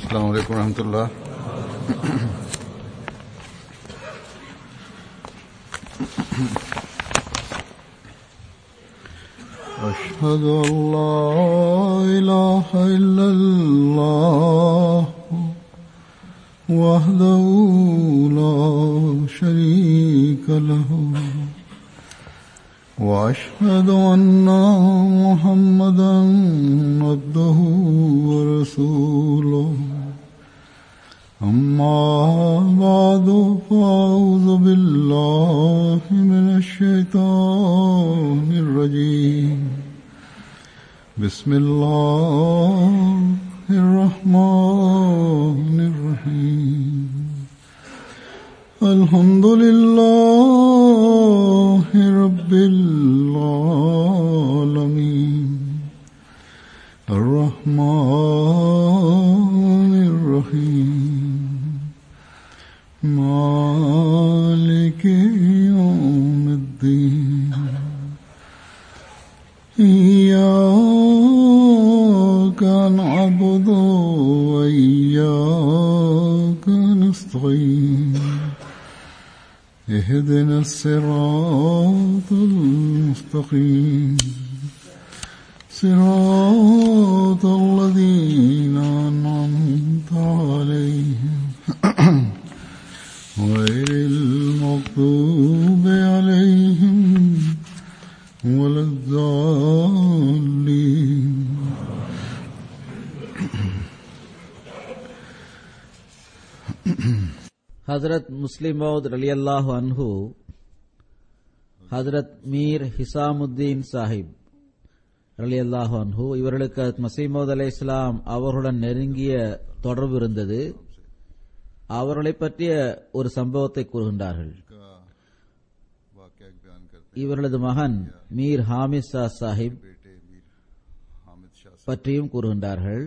अस्सलामु अलैकुम रहमतुल्लाह। أشهد أن لا إله إلا الله وحده لا شريك له وأشهد أن محمدا عبده ورسوله أما بعد فأعوذ بالله من الشيطان الرجيم بسم الله الرحمن الرحيم الحمد لله رب العالمين الرحمن الرحيم مالك يوم الدين إياك نعبد وإياك نستعين اهدنا الصراط المستقيم صراط الذين أنعمت عليهم غير المغضوب عليهم ولا الضالين. ஹஜ்ரத் முஸ்லிம் மௌத் ரலியல்லாஹு அன்ஹு ஹஜ்ரத் மீர் ஹிசாமுத்தீன் சாஹிப் ரலியல்லாஹு அன்ஹு இவர்களுக்கு மஸீஹ் மவ்ஊத் அலைஹிஸ்ஸலாம் அவர்களுடன் நெருங்கிய தொடர்பு இருந்தது. அவர்களை பற்றிய ஒரு சம்பவத்தை கூறுகின்றார்கள். இவர்களது மகன் மீர் ஹாமித் ஷா சாஹிப் பற்றியும் கூறுகின்றார்கள்.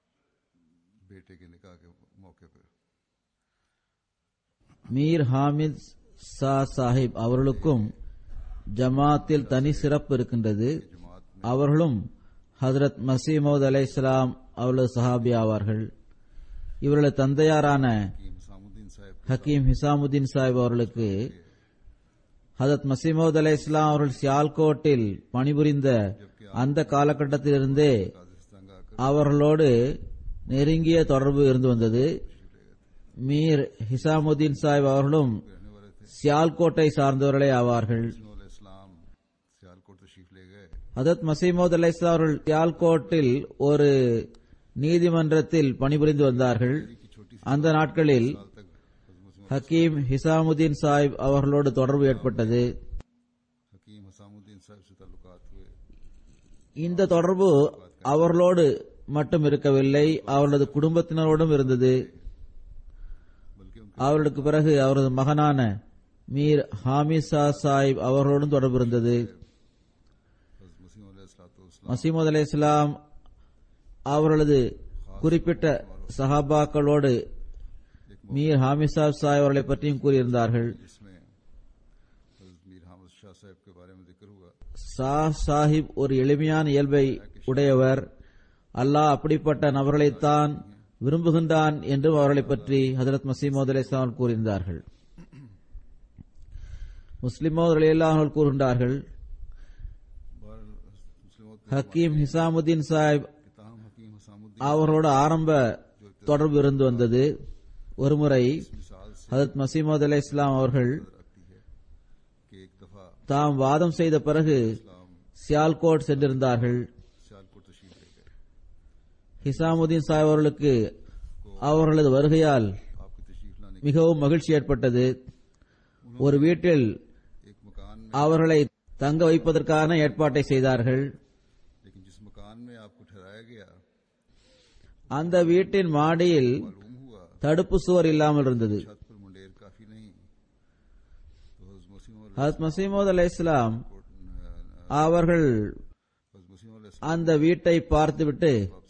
மீர் ஹாமித் ஷா சாஹிப் அவர்களுக்கும் ஜமாத்தில் தனி சிறப்பு இருக்கின்றது. அவர்களும் ஹஜ்ரத் மஸீஹ் மவ்ஊத் அலைஹிஸ்ஸலாம் அவர்களது சஹாபி ஆவார்கள். இவர்களது தந்தையாரான ஹக்கீம் ஹிசாமுத்தீன் சாஹிப் அவர்களுக்கு ஹஜ்ரத் மஸீஹ் மவ்ஊத் அலைஹிஸ்ஸலாம் அவர்கள் சியால்கோட்டில் பணிபுரிந்த அந்த காலகட்டத்திலிருந்தே அவர்களோடு நெருங்கிய தொடர்பு இருந்து வந்தது. மீர் ஹிசாமுத்தீன் சாஹிப் அவர்களும் சியால்கோட்டை சார்ந்தவர்களே ஆவார்கள். ஹஜ்ரத் மஸீஹ் மவ்ஊத் அலைஹிஸ்ஸலாம் அவர்கள் சியால்கோட்டில் ஒரு நீதிமன்றத்தில் பணிபுரிந்து வந்தார்கள். அந்த நாட்களில் ஹக்கீம் ஹிசாமுத்தீன் சாஹிப் அவர்களோடு தொடர்பு ஏற்பட்டது. இந்த தொடர்பு அவர்களோடு மட்டும் இருக்கவில்லை, அவர்களது குடும்பத்தினரோடும் இருந்தது. அவர்களுக்கு பிறகு அவரது மகனான மீர் ஹாமித் ஷா சாஹிப் அவர்களோடும் தொடர்பு இருந்தது. மஸீஹ் மவ்ஊத் அலைஹிஸ்ஸலாம் அவர்களது குறிப்பிட்ட சஹாபாக்களோடு மீர் ஹாமித் ஷா சாஹிப் அவர்களை பற்றியும் கூறியிருந்தார்கள். ஷா சாஹிப் ஒரு எளிமையான இயல்பை உடையவர். அல்லாஹ் அப்படிப்பட்ட நபர்களைத்தான் விரும்புகின்றான் என்றும் அவர்களை பற்றி ஹஜ்ரத் மஸீஹ் மவ்ஊத் அலைஹிஸ்ஸலாம் கூறியிருந்தார்கள். முஸ்லிம் மவ்ஊத் ரலியல்லாஹு அன்ஹு கூறுகின்றார்கள், ஹக்கீம் ஹிசாமுத்தீன் சாஹிப் அவர்களோட ஆரம்ப தொடர்பு இருந்து வந்தது. ஒருமுறை ஹஜ்ரத் மஸீஹ் மவ்ஊத் அலைஹிஸ்ஸலாம் அவர்கள் தாம் வாதம் செய்த பிறகு சியால்கோட் சென்றிருந்தார்கள். ஹிசாமுத்தீன் சாஹிப் அவர்களுக்கு அவர்களது வருகையால் மிகவும் மகிழ்ச்சி ஏற்பட்டது. ஒரு வீட்டில் அவர்களை தங்க வைப்பதற்கான ஏற்பாட்டை செய்தார்கள். அந்த வீட்டின் மாடியில் தடுப்பு சுவர் இல்லாமல் இருந்தது. ஹஜ்ரத் மஸீஹ் மவ்ஊத் அலைஹிஸ்ஸலாம் அவர்கள் அந்த வீட்டை பார்த்துவிட்டு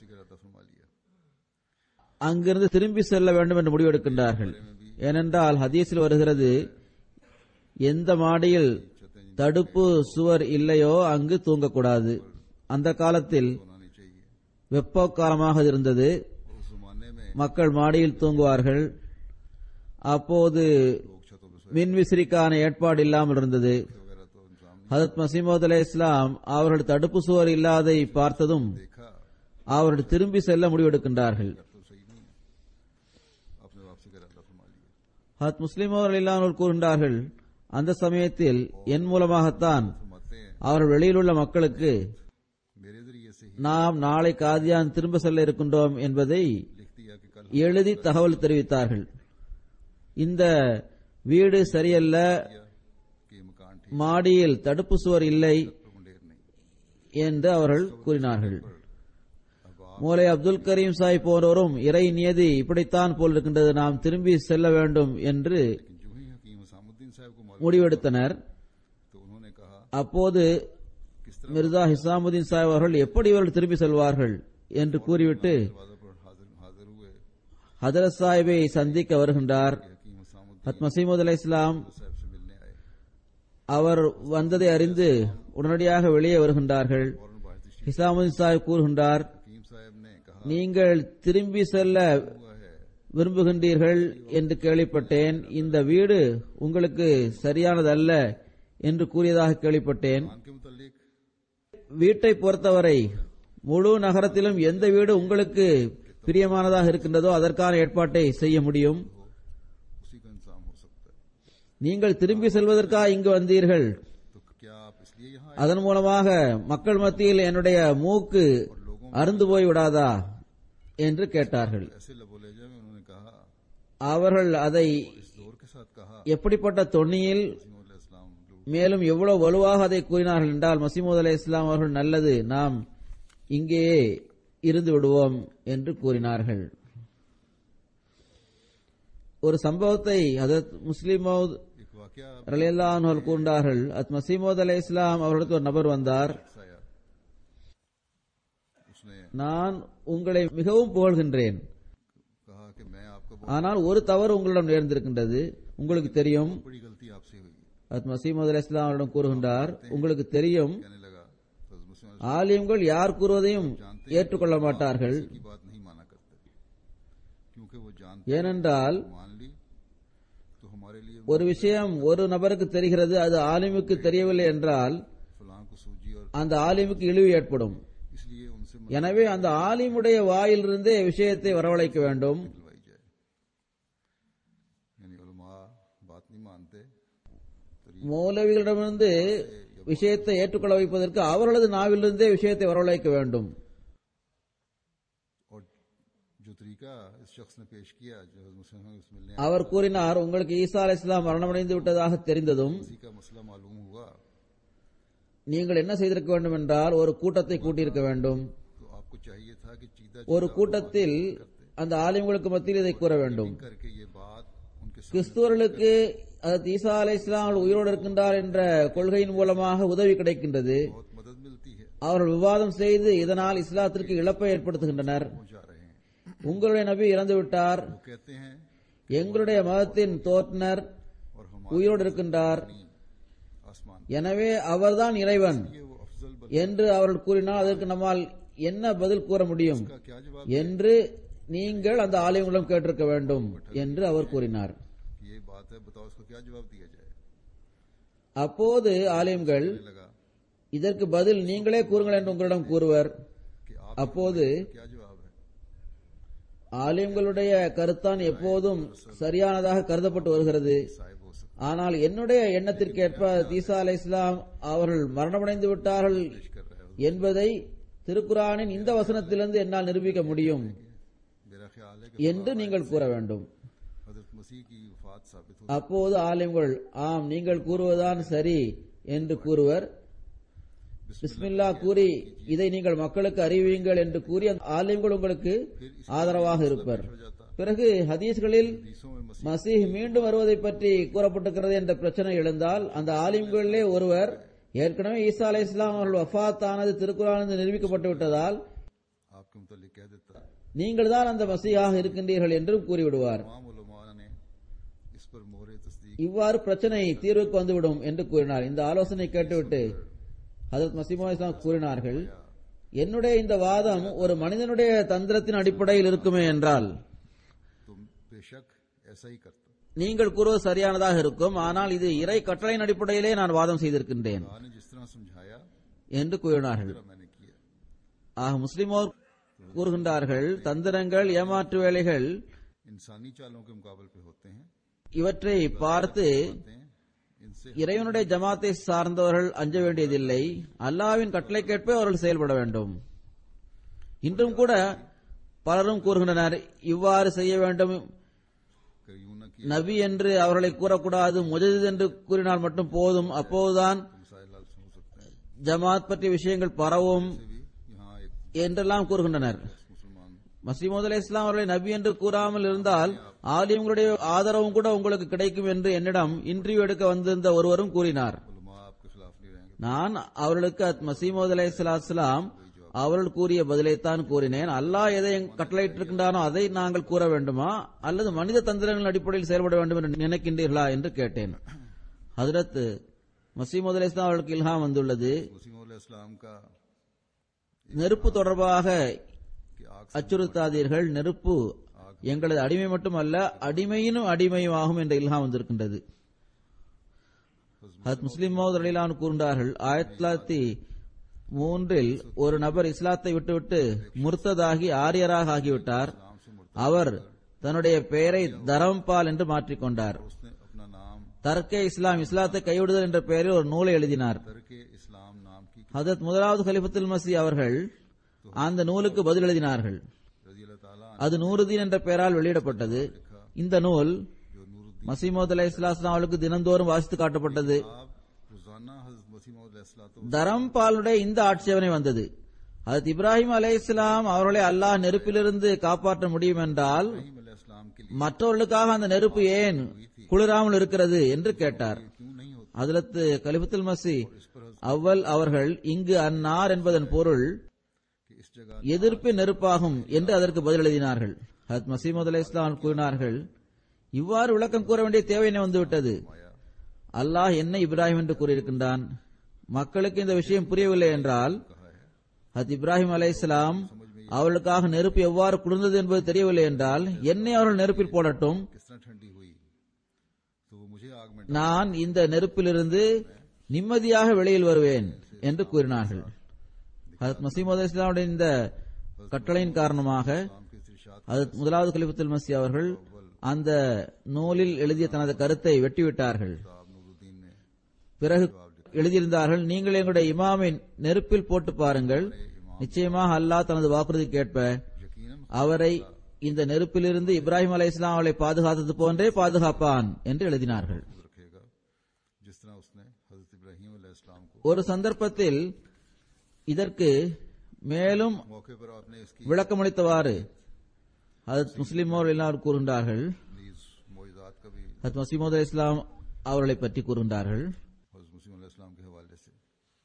அங்கிருந்து திரும்பி செல்ல வேண்டும் என்று முடிவெடுக்கின்றார்கள். ஏனென்றால் ஹதீஸில் வருகிறது, எந்த மாடியில் தடுப்பு சுவர் இல்லையோ அங்கு தூங்கக்கூடாது. அந்த காலத்தில் வெப்ப காலமாக இருந்தது. மக்கள் மாடியில் தூங்குவார்கள். அப்போது மின்விசிறிக்கான ஏற்பாடு இல்லாமல் இருந்தது. ஹதரத் மசீமோத் அலைஹிஸ்ஸலாம் அவர்கள் தடுப்பு சுவர் இல்லாதை பார்த்ததும் அவர்கள் திரும்பி செல்ல முடிவெடுக்கின்றார்கள். ஹதரத் முஸ்லிமோர் ரலியல்லாஹு கூறுகின்றார்கள், அந்த சமயத்தில் என் மூலமாகத்தான் அவர்கள் வெளியில் உள்ள மக்களுக்கு நாம் நாளை காதியான் திரும்ப செல்ல இருக்கின்றோம் என்பதை எழுதி தகவல் தெரிவித்தார்கள். இந்த வீடு சரியல்ல, மாடியில் தடுப்பு சுவர் இல்லை என்று அவர்கள் கூறினார்கள். மௌலை அப்துல் கரீம் சாஹிப் போன்றோரும் இறை நியதி இப்படித்தான் போல் இருக்கின்றது, நாம் திரும்பி செல்ல வேண்டும் என்று முடிவெடுத்தனர். அப்போது மிர்சா ஹிசாமுதீன் சாஹிப் அவர்கள் எப்படி இவர்கள் திரும்பி செல்வார்கள் என்று கூறிவிட்டு ஹதரத் சாஹிபை சந்திக்க வருகின்றார். ஹத் மசீமூத் அலைஹிஸ்ஸலாம் அவர் வந்ததை அறிந்து உடனடியாக வெளியே வருகின்றார்கள். ஹிசாமுதீன் சாஹிப் கூறுகின்றார், நீங்கள் திரும்பி செல்ல விரும்புகின்றீர்கள் என்று கேள்விப்பட்டேன். இந்த வீடு உங்களுக்கு சரியானதல்ல என்று கூறியதாக கேள்விப்பட்டேன். வீட்டை பொறுத்தவரை முழு நகரத்திலும் எந்த வீடு உங்களுக்கு பிரியமானதாக இருக்கின்றதோ அதற்கான ஏற்பாட்டை செய்ய முடியும். நீங்கள் திரும்பி செல்வதற்காக இங்கு வந்தீர்கள், அதன் மூலமாக மக்கள் மத்தியில் என்னுடைய மூக்கு அருந்து போய் விடாதா என்று கேட்டார்கள். அவர்கள் அதை எப்படிப்பட்ட தொன்னியில் மேலும் எவ்வளவு வலுவாக அதை கூறினார்கள் என்றால், மசீமூத் அலைஹிஸ்ஸலாம் அவர்கள் நல்லது, நாம் இங்கேயே இருந்து விடுவோம் என்று கூறினார்கள். ஒரு சம்பவத்தை ஹதரத் முஸ்லிமௌத் ரலியல்லாஹு அன்ஹு கூறினார்கள். ஹதரத் மசீமூத் அலைஹிஸ்ஸலாம் அவர்களுக்கு ஒரு நபர் வந்தார். நான் உங்களை மிகவும் புகழ்கின்றேன், ஆனால் ஒரு தவறு உங்களிடம் நேர்ந்திருக்கின்றது, உங்களுக்கு தெரியும். ஹதரத் மசீமூத் அலைஹிஸ்ஸலாம் அவரிடம் கூறுகின்றார், உங்களுக்கு தெரியும் ஆலிம்கள் யார் கூறுவதையும் ஏற்றுக்கொள்ள மாட்டார்கள். ஏனென்றால் ஒரு விஷயம் ஒரு நபருக்கு தெரிகிறது, அது ஆலிமுக்கு தெரியவில்லை என்றால் அந்த ஆலிமுக்கு இழிவு ஏற்படும். எனவே அந்த ஆலிமுடைய வாயிலிருந்தே விஷயத்தை வரவழைக்க வேண்டும். மௌலவிகளிடமிருந்து விஷயத்தை ஏற்றுக்கொள்ள வைப்பதற்கு அவர்களது நாவிலிருந்தே விஷயத்தை வரவழைக்க வேண்டும். அவர் கூறினார், உங்களுக்கு ஈசா அலைஹிஸ்ஸலாம் மரணமடைந்து விட்டதாக தெரிந்ததும் நீங்கள் என்ன செய்திருக்க வேண்டும் என்றால் ஒரு கூட்டத்தை கூட்டியிருக்க வேண்டும். ஒரு கூட்டத்தில் அந்த ஆலிம்களுக்கு மத்தியில் இதை கூற வேண்டும். கிறிஸ்துவர்களுக்கு அதற்கு ஈசா அலைஹிஸ்ஸலாம் உயிரோடு இருக்கின்றார் என்ற கொள்கையின் மூலமாக உதவி கிடைக்கின்றது. அவர்கள் விவாதம் செய்து இதனால் இஸ்லாத்திற்கு இழப்பை ஏற்படுத்துகின்றனர். உங்களுடைய நபி இறந்துவிட்டார், எங்களுடைய மதத்தின் தோற்றனர் உயிரோடு இருக்கின்றார், எனவே அவர்தான் இறைவன் என்று அவர்கள் கூறினால் அதற்கு நம்மால் என்ன பதில் கூற முடியும் என்று நீங்கள் அந்த ஆலயங்களிடம் கேட்டிருக்க வேண்டும் என்று அவர் கூறினார். அப்போது ஆலயங்கள் இதற்கு பதில் நீங்களே கூறுங்கள் என்று உங்களிடம் கூறுவர். அப்போது ஆலிம்களுடைய கருத்தான் எப்போதும் சரியானதாக கருதப்பட்டு வருகிறது. ஆனால் என்னுடைய எண்ணத்திற்கேற்ப ஈசா அலைஹிஸ்ஸலாம் அவர்கள் மரணமடைந்து விட்டார்கள் என்பதை திருக்குரானின் இந்த வசனத்திலிருந்து என்னால் நிரூபிக்க முடியும் என்று நீங்கள் கூற வேண்டும். அப்போது ஆலிம்கள் ஆம் நீங்கள் கூறுவதுதான் சரி என்று கூறுவர். பிஸ்மில்லா கூறி இதை நீங்கள் மக்களுக்கு அறிவியுங்கள் என்று கூறி ஆலிம்கள் உங்களுக்கு ஆதரவாக இருப்பர். பிறகு ஹதீஸ்களில் மசீஹ் மீண்டும் வருவதை பற்றி கூறப்பட்டிருக்கிறது என்ற பிரச்சனை எழுந்தால் அந்த ஆலிம்களிலே ஒருவர் ஏற்கனவே ஈசா அலைஹிஸ்ஸலாம் அவர்கள் வஃபாத் ஆனது திருக்குரானில் நிரூபிக்கப்பட்டு விட்டதால் நீங்கள் தான் அந்த மசீஹாக இருக்கின்றீர்கள் என்றும் கூறிவிடுவார். இவ்வாறு பிரச்சனை தீர்வுக்கு வந்துவிடும் என்று கூறினார். இந்த ஆலோசனை கேட்டுவிட்டு ஹஜ்ரத் மஸீஹ் மவ்ஊத் இஸ்லாம் கூறினார்கள், என்னுடைய இந்த வாதம் ஒரு மனிதனுடைய தந்திரத்தின் அடிப்படையில் இருக்குமே என்றால் बेशक ऐसा ही करता। நீங்கள் கூறுவது சரியானதாக இருக்கும், ஆனால் இது இறை கட்டளையின் அடிப்படையிலே நான் வாதம் செய்திருக்கின்றேன் खुदा ने जिस तरह समझाया என்று கூறினார்கள். तरह मैंने किया। ஆக முஸ்லிமோர் கூறுகின்றார்கள், தந்திரங்கள், ஏமாற்று வேலைகள் इंसानी चालों के मुकाबले पे होते हैं, இவற்றை பார்த்து इनसे இறைவனுடைய ஜமாத்தை சார்ந்தவர்கள் அஞ்ச வேண்டியதில்லை, அல்லாஹ்வின் கட்டளைக்கேற்ப அவர்கள் செயல்பட வேண்டும். இன்றும் கூட பலரும் கூறுகின்றனர், இவ்வாறு செய்ய வேண்டும், यूं न कि நபி என்று அவர்களை கூறக்கூடாது, முஜதித் என்று கூறினால் மட்டும் போதும், அப்போதுதான் मसाइल हल हो सकते हैं। ஜமாத் பற்றிய விஷயங்கள் பரவும் भी यहाँ एक என்றெல்லாம் கூறுகின்றனர். मुसलमान மசீமது அலைஹிஸ்ஸலாம் அவர்களை நபி என்று கூறாமல் இருந்தால் ஆலிம்களுடைய ஆதரவும் கூட உங்களுக்கு கிடைக்கும் என்று என்னிடம் இன்டர்வியூ எடுக்க வந்திருந்த ஒருவரும் கூறினார். उलमा आपके खिलाफ नहीं रहेंगे। நான் அவர்களுக்கு மசீமது அலைஹிஸ்ஸலாம் அவர்கள் கூறிய பதிலைத்தான் கூறினேன். அல்லாஹ் எதை கட்டளையிட்டிருக்கின்றானோ அதை நாங்கள் கூற வேண்டுமா அல்லது மனித தந்திரங்களின் அடிப்படையில் செயல்பட வேண்டும் என்று நினைக்கின்றீர்களா என்று கேட்டேன். ஹஜ்ரத் மசீமது அலைஹிஸ்ஸலாம் அவர்களுக்கு இல்ஹாம் வந்துள்ளது. मसीह अलैहिस्सलाम का நெருப்பு தொடர்பாக कि आग அச்சுறுத்தாதீர்கள், நெருப்பு எங்களது அடிமை மட்டுமல்ல அடிமையினும் அடிமையுமாகும் என்ற இல்ஹாம் வந்திருக்கின்றது. ஹஜ்ரத் முஸ்லிம் மௌத் ரலியல்லாஹு அன்ஹு கூறுகிறார்கள், 1903 ஒரு நபர் இஸ்லாத்தை விட்டுவிட்டு முர்த்ததாகி ஆரியராக ஆகிவிட்டார். அவர் தன்னுடைய பெயரை தரம்பால் என்று மாற்றிக்கொண்டார். उसने अपना नाम தர்கே இஸ்லாம், இஸ்லாத்தை கைவிடுதல் என்ற பெயரில் ஒரு நூலை எழுதினார். तरके इस्लाम नाम की ஹஜ்ரத் முதலாவது கலிஃபத்துல் மஸீஹ் அவர்கள் அந்த நூலுக்கு பதில் எழுதினார்கள். रज़ी अल्लाह ताला அது நூறுதீன் என்ற பெயரால் வெளியிடப்பட்டது. இந்த நூல் जो नूरुद्दीन மஸீஹ் மவ்ஊத் அலைஹிஸ்ஸலாம் அவர்களுக்கு தினந்தோறும் வாசித்து காட்டப்பட்டது. आप रोजाना हज़रत मसीह मौद अलैहिस्सलातु தரம்பாலுடைய இந்த ஆட்சேபனை வந்தது. ஹஜ்ரத் இப்ராஹிம் அலைஹிஸ்ஸலாம் அவர்களை அல்லாஹ் நெருப்பிலிருந்து காப்பாற்ற முடியும் என்றால் इब्राहीम अलैहिस्सलाम के लिए மற்றவர்களுக்காக அந்த நெருப்பு ஏன் குளிராமல் இருக்கிறது என்று கேட்டார். क्यों नहीं होता। ஹஜ்ரத் கலிஃபத்துல் மஸீஹ் அவ்வல் அவர்கள் இங்கு அன்னார் என்பதன் பொருள் कि इस जगह எதிர்ப்பின் நெருப்பாகும் என்று அதற்கு பதில் எழுதினார்கள். ஹஜ்ரத் மஸீஹ் மவ்ஊத் அலைஹிஸ்ஸலாம் கூறினார்கள், இவ்வாறு விளக்கம் கூற வேண்டிய தேவை என்ன வந்துவிட்டது. அல்லாஹ் என்ன இப்ராஹிம் என்று கூறியிருக்கின்றான். மக்களுக்கு இந்த விஷயம் புரியவில்லை என்றால் ஹஜ்ரத் இப்ராஹிம் அலைஹிஸ்ஸலாம் அவர்களுக்காக நெருப்பு எவ்வாறு குளிர்ந்தது என்பது தெரியவில்லை என்றால் என்னை அவர்கள் நெருப்பில் போடட்டும், किस तरह ठंडी हुई तो वो मुझे आग में நான் இந்த நெருப்பிலிருந்து நிம்மதியாக வெளியில் வருவேன் என்று கூறினார்கள். ஹஜ்ரத் மஸீஹ் மவ்ஊத் அலைஹிஸ்ஸலாமுடைய இந்த கட்டளையின் காரணமாக डाल के इरशाद ஹஜ்ரத் முதலாவது கலிஃபத்துல் மஸீஹ் அவர்கள் அந்த நூலில் எழுதிய தனது கருத்தை வெட்டிவிட்டார்கள். साहब नूरुद्दीन ने பிறகு எழுதியிருந்தார்கள், நீங்கள் எங்களுடைய இமாமை நெருப்பில் போட்டு பாருங்கள், நிச்சயமாக அல்லாஹ் தனது வாக்குறுதி கேட்ப यकीनन அவரை இந்த நெருப்பிலிருந்து இப்ராஹிம் அலைஹிஸ்ஸலாம் அவளை பாதுகாத்தது போன்றே பாதுகாப்பான் என்று எழுதினார்கள். रखेगा जिस तरह उसने हजरत इब्राहीम अलैहिस्सलाम को ஒரு சந்தர்ப்பத்தில் இதற்கு மேலும் मौके पर आपने इसकी விளக்கமளித்தவாறு ஹஜ்ரத் முஸ்லிம் அவர்கள் கூறுகின்றார்கள். नीज मौइज़ात का भी ஹஜ்ரத் மஸீஹ் மவ்ஊத் அலைஹிஸ்ஸலாம் அவர்களை பற்றி கூறுகின்றார்கள். हजरत मसीह अलैहिस्सलाम के हवाले से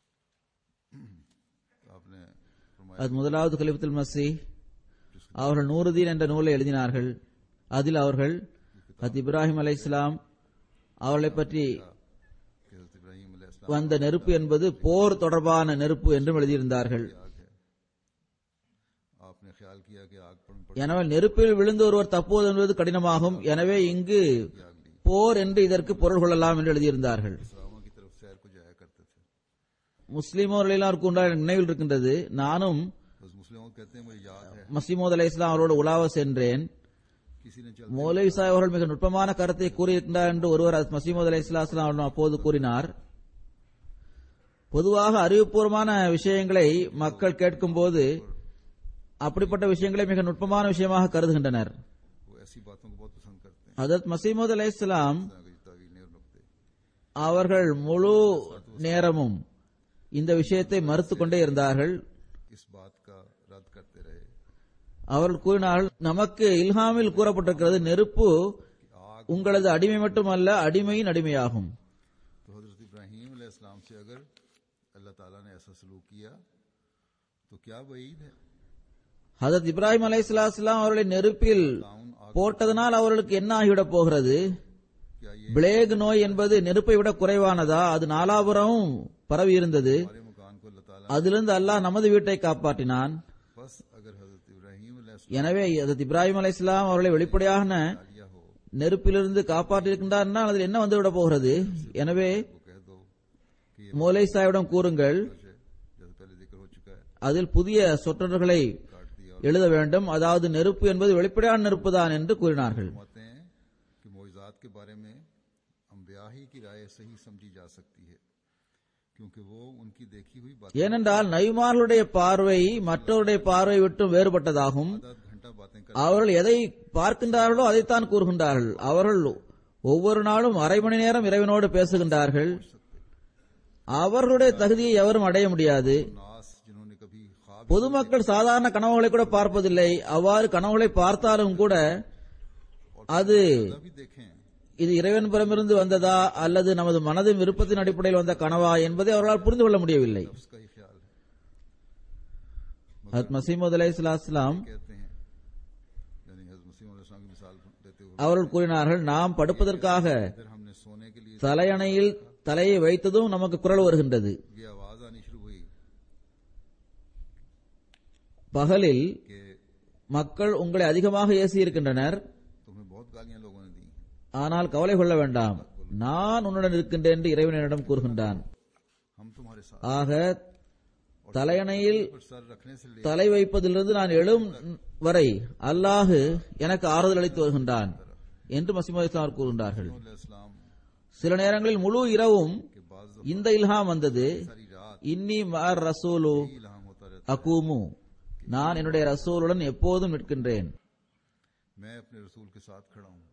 आपने फरमाया அது முதலாவது கலிஃபத்துல் மஸீஹ் அவர்கள் நூறுதீன் என்ற நூலை எழுதினார்கள். அதில் அவர்கள் ஹஜ்ரத் இப்ராஹிம் அலைஹிஸ்ஸலாம் அவர்களை பற்றி कि हजरत इब्राहीम अलैहिस्सलाम வந்த நெருப்பு என்பது போர் தொடர்பான நெருப்பு என்றும் எழுதியிருந்தார்கள். की आग है। आपने ख्याल किया कि आग पर எனவே நெருப்பில் விழுந்து ஒருவர் தப்புவது என்பது கடினமாகும், எனவே இங்கு போர் என்று இதற்கு பொருள் கொள்ளலாம் என்று எழுதியிருந்தார்கள். सलामा की तरफ सैर को जाया करते थे। முஸ்லிமோர் எனக்கு நினைவில் இருக்கின்றது, நானும் हजरत मुस्लिम कहते हैं मुझे याद है மஸீஹ் மவ்ஊத் அலைஹிஸ்ஸலாம் அவரோடு உலாவ சென்றேன். किसी ने चल மௌலவி சாஹிப் அவர்கள் மிக நுட்பமான கருத்தை கூறியிருக்கின்றார் என்று ஒருவர் மஸீஹ் மவ்ஊத் அலைஹிஸ்ஸலாம் அவர்கள் அப்போது கூறினார். பொதுவாக அறிவுபூர்வமான விஷயங்களை மக்கள் கேட்கும்போது அப்படிப்பட்ட விஷயங்களை மிக நுட்பமான விஷயமாக கருதுகின்றனர். वो ऐसी बातों को बहुत पसंद करते हैं ஹஜ்ரத் மஸீஹ் மவ்ஊத் அலைஹிஸ்ஸலாம் ताकि तावीलें और नुक्ते அவர்கள் முழு நேரமும் இந்த விஷயத்தை மறுத்துக் கொண்டே இருந்தார்கள். इस बात का रद्द करते रहे அவர்கள் கூறினார்கள், நமக்கு இல்ஹாமில் கூறப்பட்டிருக்கிறது, நெருப்பு உங்களது அடிமை மட்டுமல்ல அடிமையின் அடிமையாகும். तो हजरत इब्राहीम अलैहिस्सलाम से अगर अल्लाह ताला ने ऐसा सलूक किया तो क्या वईद है। ஹஜ்ரத் இப்ராஹிம் அலைஹிஸ்ஸலாம் அவர்களை நெருப்பில் போட்டதனால் அவர்களுக்கு என்ன ஆகிவிடப் போகிறது? क्या ये பிளேக் நோய் என்பது நெருப்பை விட குறைவானதா? அது நாலாபுரமும் பரவி இருந்தது. हमारे मकान को अल्लाह ताला அதிலிருந்து அல்லாஹ் நமது வீட்டை காப்பாற்றினான். बस अगर हजरत इब्राहीम अलैहिस्सलाम எனவே ஹஜ்ரத் இப்ராஹிம் அலைஹிஸ்ஸலாம் அவர்களை வெளிப்படையான நெருப்பிலிருந்து காப்பாற்றியிருக்கின்றார், அதில் என்ன வந்துவிட போகிறது? எனவே वो कह दो कि ये மௌலை சாஹிபிடம் கூறுங்கள், जैसे पहले जिक्र हो चुका है, அதில் புதிய சொற்றொடர்களை काट दिया। எழுத வேண்டும். அதாவது நெருப்பு என்பது வெளிப்படையான நெருப்பு தான் என்று கூறினார்கள். फरमाते हैं कि मौइज़ात के बारे में अंबिया ही की राय सही समझी जा सकती है, क्योंकि वो उनकी देखी हुई बात ஏனென்றால் நபிமார்களுடைய பார்வை மற்றவருடைய பார்வை விட்டு வேறுபட்டதாகும். आधा घंटा बातें कर அவர்கள் எதை பார்க்கின்றார்களோ அதைத்தான் கூறுகின்றார்கள். அவர்கள் ஒவ்வொரு நாளும் அரை மணி நேரம் இறைவனோடு பேசுகின்றார்கள். அவர்களுடைய தகுதியை எவரும் அடைய முடியாது. नास जिन्होंने कभी ख्वाब பொதுமக்கள் சாதாரண கனவுகளை கூட பார்ப்பதில்லை. அவ்வாறு கனவுகளை பார்த்தாலும் கூட அது भी देखें, இது இறைவன் புறமிருந்து வந்ததா அல்லது நமது மனதின் விருப்பத்தின் அடிப்படையில் வந்த கனவா என்பதை அவர்களால் புரிந்து கொள்ள முடியவில்லை. उसका ही ख्याल है। ஹஜ்ரத் மஸீஹ் மவ்ஊத் அலைஹிஸ்ஸலாம் कहते हैं, यानी हज़रत मसीह मौद अलैहिस्सलाम की मिसाल देते हुए, அவர்கள் கூறினார்கள், நாம் படுப்பதற்காக इधर हमने सोने के लिए தலையணையில் தலையை வைத்ததும் நமக்கு குரல் வருகின்றது. ये आवाज आनी शुरू हुई பகலில் कि மக்கள் உங்களை அதிகமாக ஏசியிருக்கின்றனர், तुम्हें बहुत गालियां लोगों ने दी, ஆனால் கவலை கொள்ள வேண்டாம், நான் உன்னுடன் இருக்கின்றேன் என்று இறைவனிடம் கூறுகின்றான். हम तुम्हारे साथ। ஆக தலையணையில் पर सर रखने से ले தலை வைப்பதிலிருந்து நான் எழும் வரை அல்லாஹ் எனக்கு ஆறுதல் அளித்து வருகின்றான் என்று மஸீஹ் மவ்ஊத் அலைஹிஸ்ஸலாம் கூறுகின்றார்கள். अलैहिस्सलाम சில நேரங்களில் முழு இரவும் के बाद இந்த இல்ஹாம் வந்தது, सारी रात இன்னி மஅர் ரசூலு इल्हाम होता रहता, அகூமு, நான் என்னுடைய ரசூலுடன் எப்போதும் நிற்கின்றேன். मैं अपने रसूल के साथ खड़ा हूं।